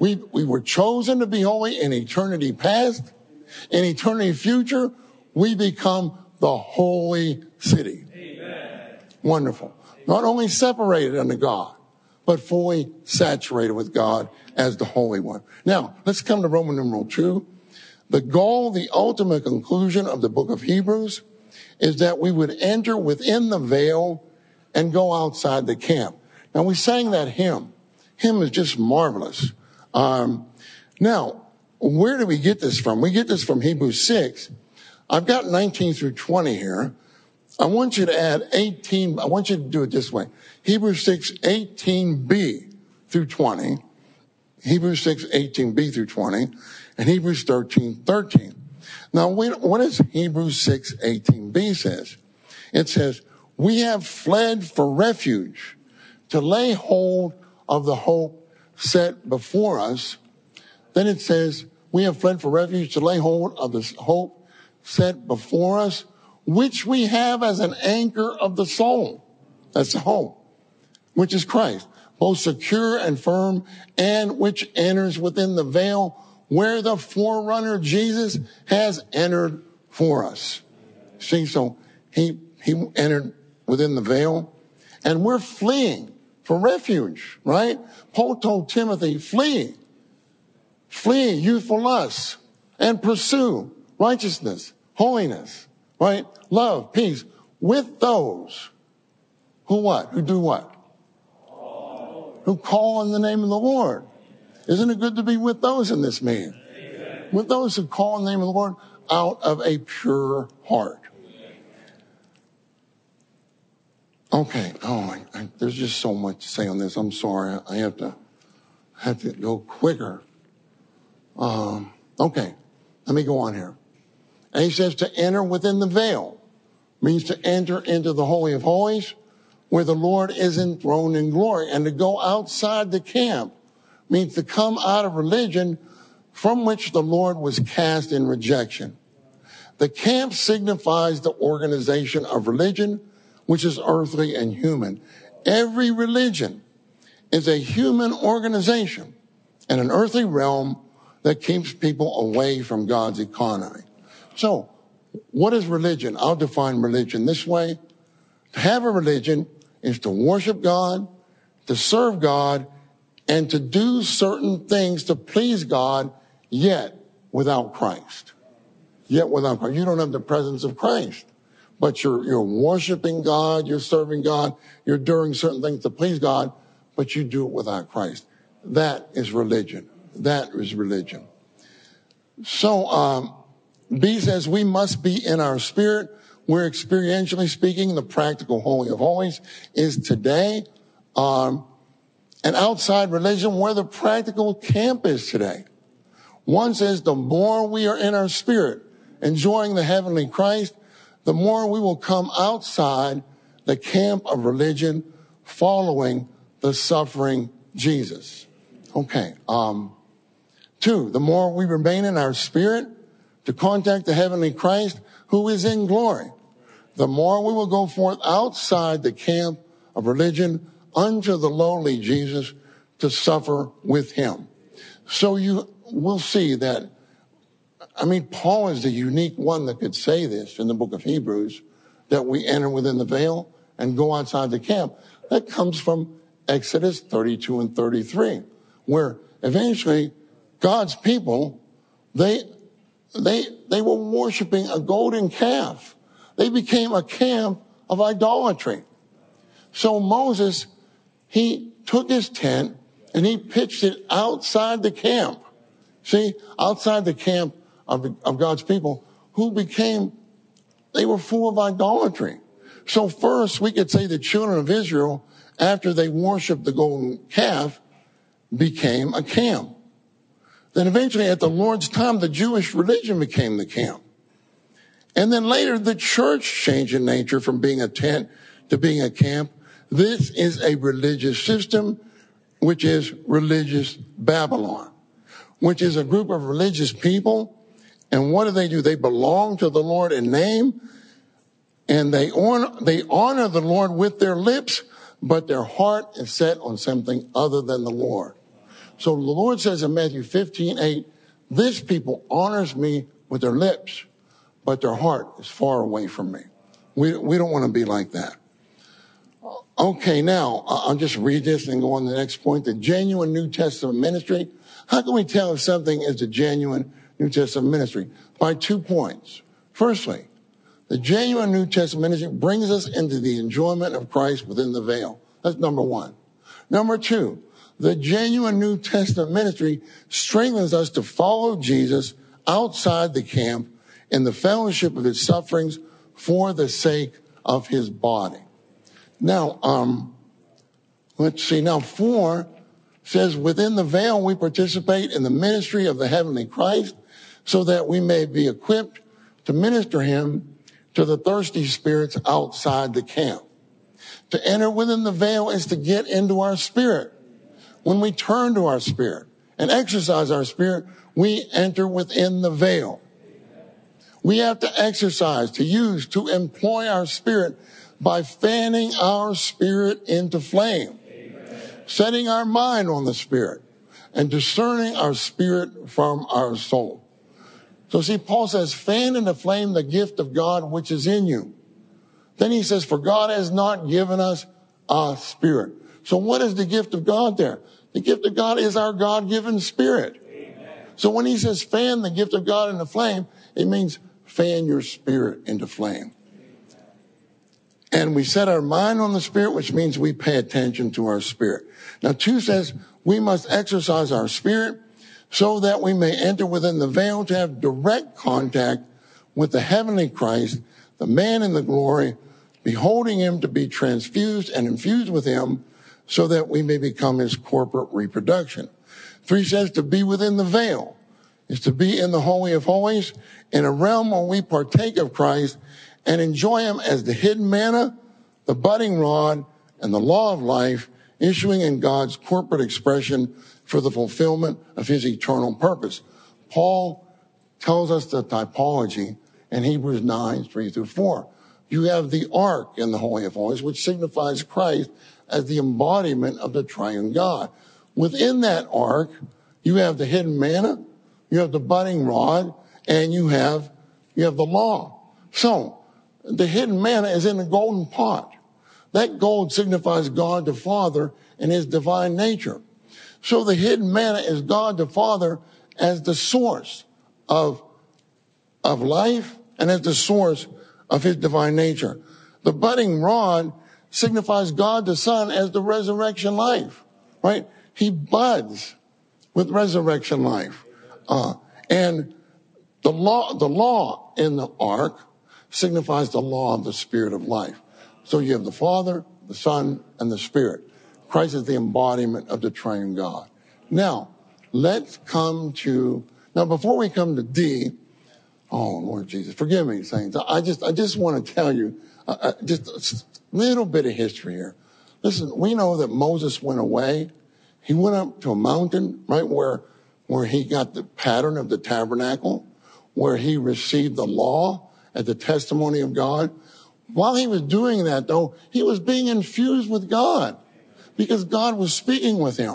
We, we were chosen to be holy in eternity past. In eternity future, we become the holy city. Amen. Wonderful. Not only separated unto God, but fully saturated with God as the Holy One. Now, let's come to Roman numeral two. The goal, the ultimate conclusion of the book of Hebrews is that we would enter within the veil and go outside the camp. Now, we sang that hymn. Hymn is just marvelous. Um, now, where do we get this from? We get this from Hebrews six. I've got nineteen through twenty here. I want you to add eighteen. I want you to do it this way. Hebrews six, eighteen b through twenty. Hebrews six, eighteen b through twenty. And Hebrews thirteen, thirteen. Now, what does Hebrews six, eighteen b says? It says, we have fled for refuge to lay hold of the hope set before us. Then it says, we have fled for refuge to lay hold of the hope set before us, which we have as an anchor of the soul. That's the hope, which is Christ, both secure and firm, and which enters within the veil where the forerunner Jesus has entered for us. See, so he, he entered within the veil, and we're fleeing for refuge, right? Paul told Timothy, flee, flee youthful lusts, and pursue righteousness, holiness, right? Love, peace, with those who what? Who do what? Who call on the name of the Lord. Isn't it good to be with those in this meeting? Amen. With those who call on the name of the Lord out of a pure heart. Okay. Oh, my, I, there's just so much to say on this. I'm sorry. I have to have to go quicker. Um, okay. Let me go on here. And he says to enter within the veil means to enter into the Holy of Holies where the Lord is enthroned in glory. And to go outside the camp means to come out of religion from which the Lord was cast in rejection. The camp signifies the organization of religion, which is earthly and human. Every religion is a human organization in an earthly realm that keeps people away from God's economy. So, what is religion? I'll define religion this way. To have a religion is to worship God, to serve God, and to do certain things to please God, yet without Christ. Yet without Christ. You don't have the presence of Christ, but you're, you're worshiping God, you're serving God, you're doing certain things to please God, but you do it without Christ. That is religion. That is religion. So, um, B says we must be in our spirit, where experientially speaking, the practical Holy of Holies is today. Um, and outside religion, where the practical camp is today. One says the more we are in our spirit, enjoying the heavenly Christ, the more we will come outside the camp of religion, following the suffering Jesus. Okay. Um, two, the more we remain in our spirit to contact the heavenly Christ who is in glory, the more we will go forth outside the camp of religion unto the lowly Jesus to suffer with him. So you will see that, I mean, Paul is the unique one that could say this in the book of Hebrews, that we enter within the veil and go outside the camp. That comes from Exodus thirty-two and thirty-three, where eventually God's people, they, they, they were worshiping a golden calf. They became a camp of idolatry. So Moses, he took his tent and he pitched it outside the camp. See, outside the camp of, the, of God's people, who became, they were full of idolatry. So first we could say the children of Israel, after they worshiped the golden calf, became a camp. Then eventually at the Lord's time, the Jewish religion became the camp. And then later the church changed in nature from being a tent to being a camp. This is a religious system, which is religious Babylon, which is a group of religious people. And what do they do? They belong to the Lord in name, and they honor, they honor the Lord with their lips, but their heart is set on something other than the Lord. So the Lord says in Matthew fifteen eight, this people honors me with their lips, but their heart is far away from me. We, we don't want to be like that. Okay, now I'll just read this and go on to the next point. The genuine New Testament ministry. How can we tell if something is a genuine New Testament ministry? By two points. Firstly, the genuine New Testament ministry brings us into the enjoyment of Christ within the veil. That's number one. Number two, the genuine New Testament ministry strengthens us to follow Jesus outside the camp in the fellowship of his sufferings for the sake of his body. Now, um, let's see. Now, four says, within the veil, we participate in the ministry of the heavenly Christ so that we may be equipped to minister him to the thirsty spirits outside the camp. To enter within the veil is to get into our spirit. When we turn to our spirit and exercise our spirit, we enter within the veil. We have to exercise, to use, to employ our spirit by fanning our spirit into flame, Amen. Setting our mind on the spirit and discerning our spirit from our soul. So see, Paul says, fan into flame the gift of God which is in you. Then he says, for God has not given us a spirit. So what is the gift of God there? The gift of God is our God-given spirit. Amen. So when he says fan the gift of God into flame, it means fan your spirit into flame. And we set our mind on the spirit, which means we pay attention to our spirit. Now, two says we must exercise our spirit so that we may enter within the veil to have direct contact with the heavenly Christ, the man in the glory, beholding him to be transfused and infused with him so that we may become his corporate reproduction. Three says to be within the veil is to be in the Holy of Holies, in a realm where we partake of Christ and enjoy him as the hidden manna, the budding rod, and the law of life, issuing in God's corporate expression for the fulfillment of his eternal purpose. Paul tells us the typology in Hebrews nine, three through four. You have the ark in the Holy of Holies, which signifies Christ as the embodiment of the triune God. Within that ark, you have the hidden manna, you have the budding rod, and you have, you have the law. So, the hidden manna is in the golden pot. That gold signifies God the Father and his divine nature. So the hidden manna is God the Father as the source of, of life and as the source of his divine nature. The budding rod signifies God the Son as the resurrection life, right? He buds with resurrection life. Uh, and the law, the law in the ark signifies the law of the Spirit of life. So you have the Father, the Son, and the Spirit. Christ is the embodiment of the triune God. Now, let's come to, now before we come to D, oh Lord Jesus, forgive me, saints. I just, I just want to tell you, uh, just a little bit of history here. Listen, we know that Moses went away. He went up to a mountain, right, where, where he got the pattern of the tabernacle, where he received the law at the testimony of God. While he was doing that, though, he was being infused with God because God was speaking with him.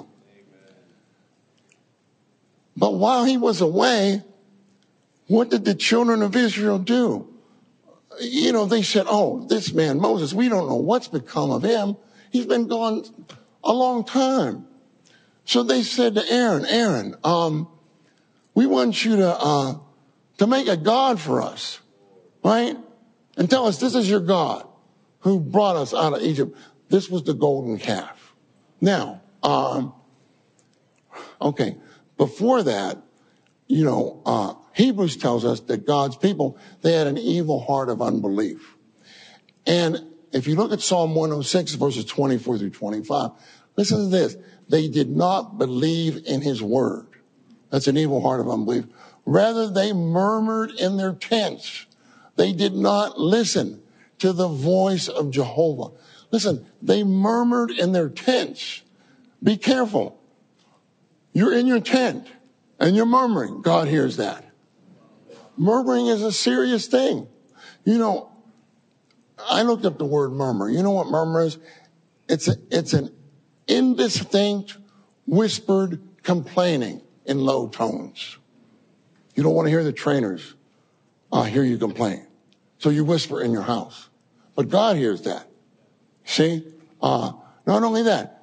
But while he was away, what did the children of Israel do? You know, they said, oh, this man, Moses, we don't know what's become of him. He's been gone a long time. So they said to Aaron, Aaron, um, we want you to, uh, to make a God for us. Right? And tell us, this is your God who brought us out of Egypt. This was the golden calf. Now, um, okay, before that, you know, uh, Hebrews tells us that God's people, they had an evil heart of unbelief. And if you look at Psalm one oh six, verses twenty-four through twenty-five, listen to this. They did not believe in his word. That's an evil heart of unbelief. Rather, they murmured in their tents. They did not listen to the voice of Jehovah. Listen, they murmured in their tents. Be careful. You're in your tent and you're murmuring. God hears that. Murmuring is a serious thing. You know, I looked up the word murmur. You know what murmur is? It's a, it's an indistinct, whispered complaining in low tones. You don't want to hear the trainers uh, hear you complain. So you whisper in your house. But God hears that. See? Uh, not only that,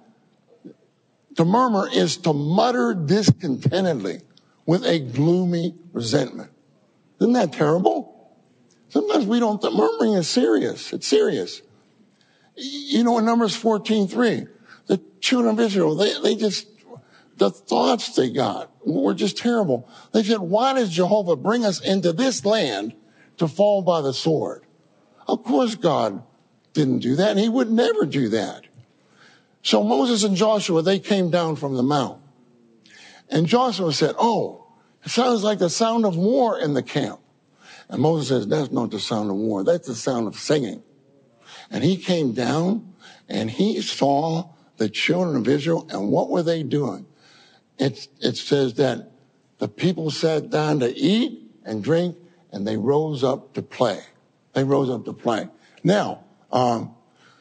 to murmur is to mutter discontentedly with a gloomy resentment. Isn't that terrible? Sometimes we don't, the murmuring is serious. It's serious. You know, in Numbers fourteen three, the children of Israel, they, they just, the thoughts they got were just terrible. They said, why does Jehovah bring us into this land to fall by the sword? Of course God didn't do that, and he would never do that. So Moses and Joshua, they came down from the mount. And Joshua said, oh, it sounds like the sound of war in the camp. And Moses says, that's not the sound of war. That's the sound of singing. And he came down and he saw the children of Israel. And what were they doing? It, it says that the people sat down to eat and drink, and they rose up to play. They rose up to play. Now, um,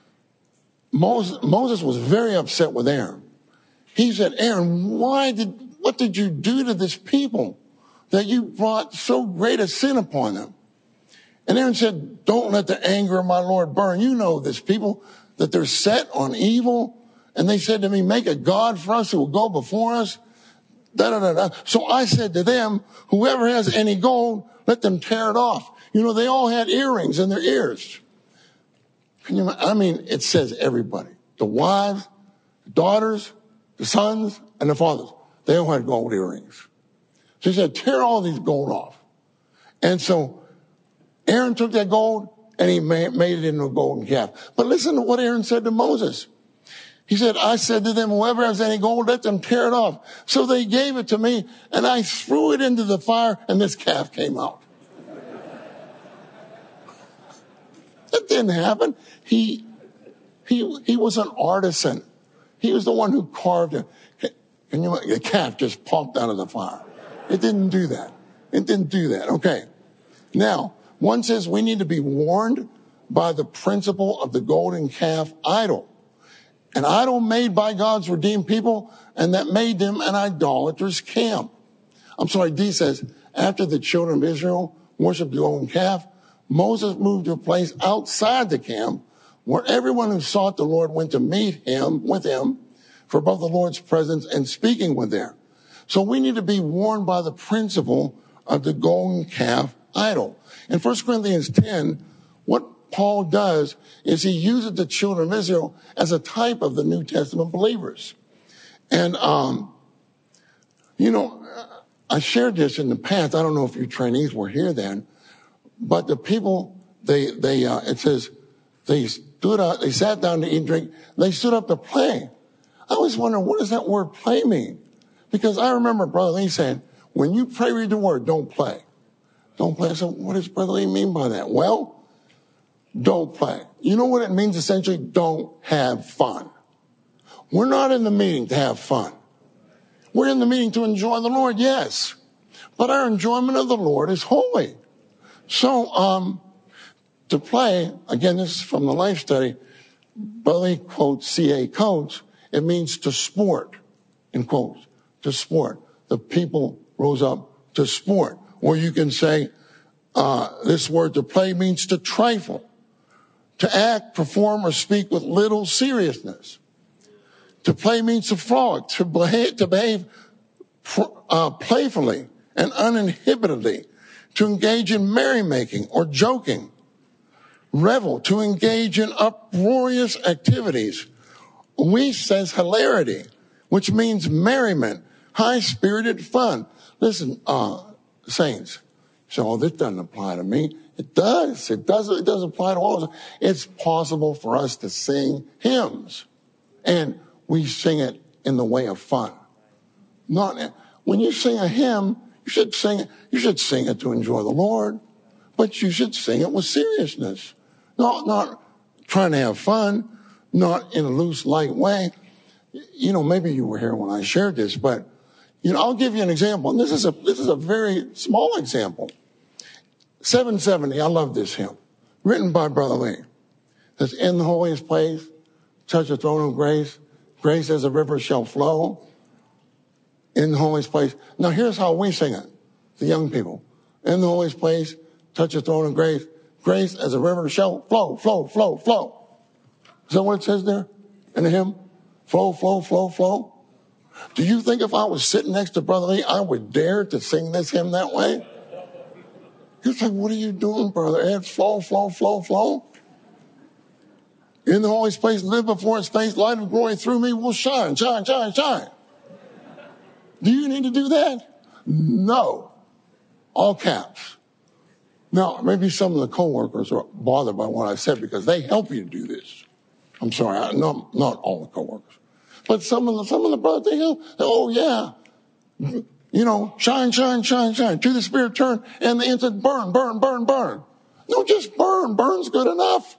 Moses, Moses was very upset with Aaron. He said, Aaron, why did, what did you do to this people that you brought so great a sin upon them? And Aaron said, don't let the anger of my Lord burn. You know this people, that they're set on evil. And they said to me, make a God for us who will go before us. Da, da, da, da. So I said to them, whoever has any gold, let them tear it off. You know, they all had earrings in their ears. Can you, I mean, it says everybody. The wives, the daughters, the sons, and the fathers. They all had gold earrings. So he said, tear all these gold off. And so Aaron took that gold and he made it into a golden calf. But listen to what Aaron said to Moses. He said, I said to them, whoever has any gold, let them tear it off. So they gave it to me, and I threw it into the fire, and this calf came out. That didn't happen. He, he, he was an artisan. He was the one who carved it. And you, the calf just popped out of the fire. It didn't do that. It didn't do that. Okay. Now, one says we need to be warned by the principle of the golden calf idol. An idol made by God's redeemed people, and that made them an idolatrous camp. I'm sorry, D says, after the children of Israel worshiped the golden calf, Moses moved to a place outside the camp where everyone who sought the Lord went to meet him, with him, for both the Lord's presence and speaking with them. So we need to be warned by the principle of the golden calf idol. In First Corinthians ten, what Paul does is he uses the children of Israel as a type of the New Testament believers. And, um, you know, I shared this in the past. I don't know if you trainees were here then, but the people, they, they, uh, it says they stood up, they sat down to eat and drink. They stood up to play. I was wondering, what does that word play mean? Because I remember Brother Lee saying, when you pray, read the word, don't play. Don't play. So what does Brother Lee mean by that? Well, don't play. You know what it means essentially? Don't have fun. We're not in the meeting to have fun. We're in the meeting to enjoy the Lord, yes. But our enjoyment of the Lord is holy. So, um, to play, again, this is from the Life Study, Brother quotes C A Coates, it means to sport, in quotes, to sport. The people rose up to sport. Or you can say, uh, this word to play means to trifle. To act, perform, or speak with little seriousness. To play means to frolic, to behave, to behave uh, playfully and uninhibitedly, to engage in merrymaking or joking. Revel, to engage in uproarious activities. We says hilarity, which means merriment, high-spirited fun. Listen, uh, saints, so oh, this doesn't apply to me. It does. It does. It does apply to all of us. It's possible for us to sing hymns, and we sing it in the way of fun. Not when you sing a hymn, you should sing it. You should sing it to enjoy the Lord, but you should sing it with seriousness, not not trying to have fun, not in a loose, light way. You know, maybe you were here when I shared this, but you know, I'll give you an example. And this is a this is a very small example. seven seventy, I love this hymn, written by Brother Lee. It's in the holiest place, touch the throne of grace, grace as a river shall flow. in the holiest place. Now here's how we sing it, the young people. In the holiest place, touch the throne of grace. Grace as a river shall flow, flow, flow, flow. Is that what it says there in the hymn? Flow, flow, flow, flow. Do you think if I was sitting next to Brother Lee, I would dare to sing this hymn that way? He's like, what are you doing, Brother Ed? Flow, flow, flow, flow. In the holiest place, live before his face, light of glory through me will shine, shine, shine, shine. Do you need to do that? No. All caps. Now, maybe some of the coworkers are bothered by what I said because they help you do this. I'm sorry, I, no, not all the coworkers. But some of the, some of the brothers, they help. Oh, yeah. You know, shine, shine, shine, shine. To the Spirit turn, and the instant burn, burn, burn, burn. No, just burn. Burn's good enough.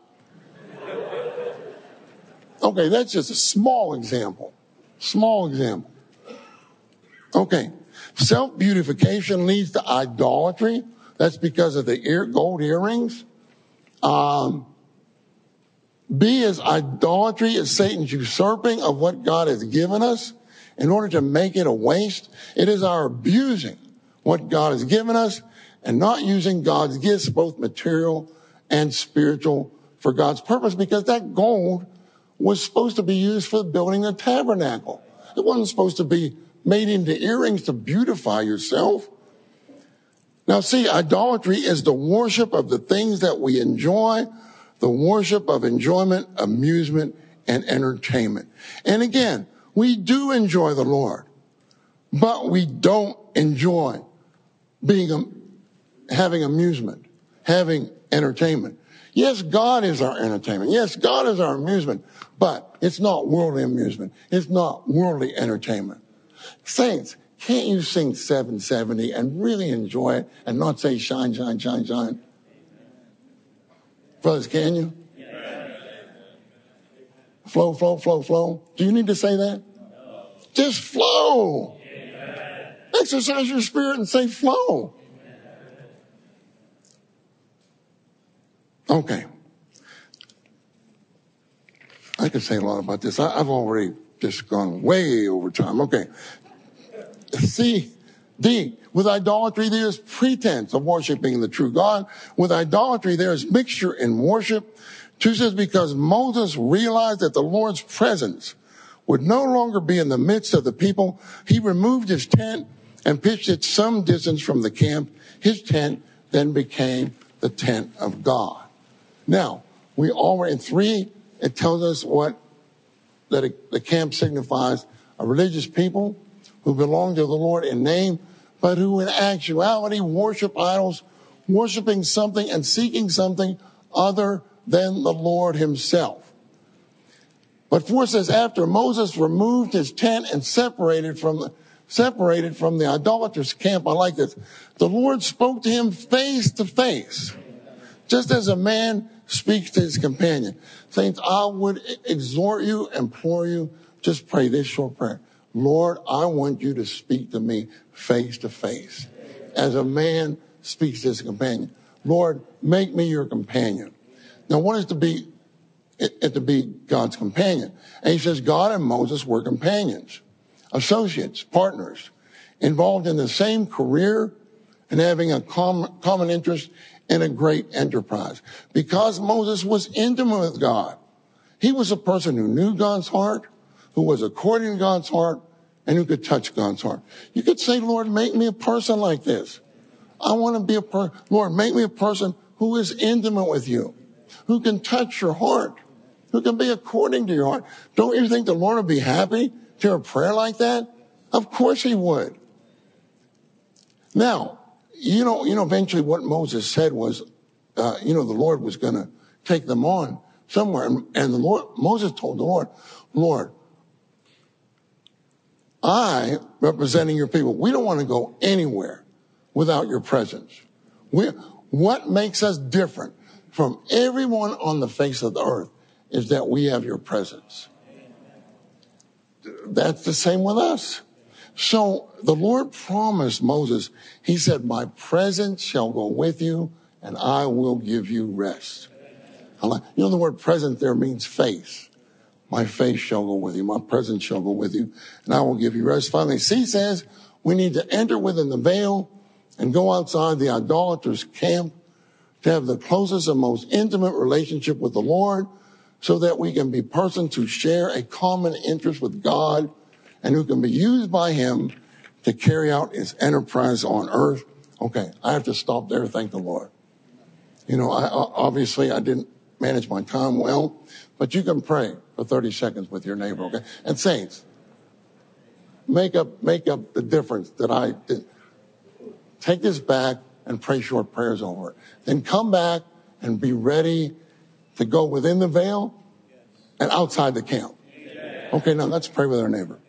Okay, that's just a small example. Small example. Okay. Self-beautification leads to idolatry. That's because of the ear, gold earrings. Um, B is idolatry is Satan's usurping of what God has given us in order to make it a waste. It is our abusing what God has given us and not using God's gifts, both material and spiritual, for God's purpose, because that gold was supposed to be used for building the tabernacle. It wasn't supposed to be made into earrings to beautify yourself. Now see, idolatry is the worship of the things that we enjoy, the worship of enjoyment, amusement, and entertainment. And again, we do enjoy the Lord, but we don't enjoy being, having amusement, having entertainment. Yes, God is our entertainment. Yes, God is our amusement, but it's not worldly amusement. It's not worldly entertainment. Saints, can't you sing seven seventy and really enjoy it and not say shine, shine, shine, shine? Brothers, can you? Flow, flow, flow, flow. Do you need to say that? No. Just flow. Amen. Exercise your spirit and say flow. Amen. Okay. I could say a lot about this. I, I've already just gone way over time. Okay. C, D, with idolatry, there's pretense of worshiping the true God. With idolatry, there's mixture in worship. Two says, because Moses realized that the Lord's presence would no longer be in the midst of the people, he removed his tent and pitched it some distance from the camp. His tent then became the tent of God. Now, we already, in three, it tells us what that it, the camp signifies a religious people who belong to the Lord in name, but who in actuality worship idols, worshiping something and seeking something other than the Lord himself. But four says, after Moses removed his tent and separated from the, separated from the idolatrous camp, I like this, the Lord spoke to him face to face, just as a man speaks to his companion. Saints, I would exhort you, implore you, just pray this short prayer. Lord, I want you to speak to me face to face, as a man speaks to his companion. Lord, make me your companion. Now, what is to be, it to be God's companion? And he says, God and Moses were companions, associates, partners, involved in the same career and having a common, common interest in a great enterprise. Because Moses was intimate with God, he was a person who knew God's heart, who was according to God's heart, and who could touch God's heart. You could say, Lord, make me a person like this. I want to be a person. Lord, make me a person who is intimate with you, who can touch your heart, who can be according to your heart. Don't you think the Lord would be happy to hear a prayer like that? Of course he would. Now, you know, you know, eventually what Moses said was, uh, you know, the Lord was going to take them on somewhere. And, and the Lord, Moses told the Lord, Lord, I, representing your people, we don't want to go anywhere without your presence. We, what makes us different from everyone on the face of the earth is that we have your presence. That's the same with us. So the Lord promised Moses, he said, my presence shall go with you and I will give you rest. You know, the word presence there means face. My face shall go with you. My presence shall go with you. And I will give you rest. Finally, C says we need to enter within the veil and go outside the idolater's camp to have the closest and most intimate relationship with the Lord so that we can be persons who share a common interest with God and who can be used by him to carry out his enterprise on earth. Okay, I have to stop there. Thank the Lord. You know, I, obviously I didn't manage my time well, but you can pray for thirty seconds with your neighbor, okay? And saints, make up, make up the difference that I did. Take this back and pray short prayers over it. Then come back and be ready to go within the veil and outside the camp. Okay, now let's pray with our neighbor.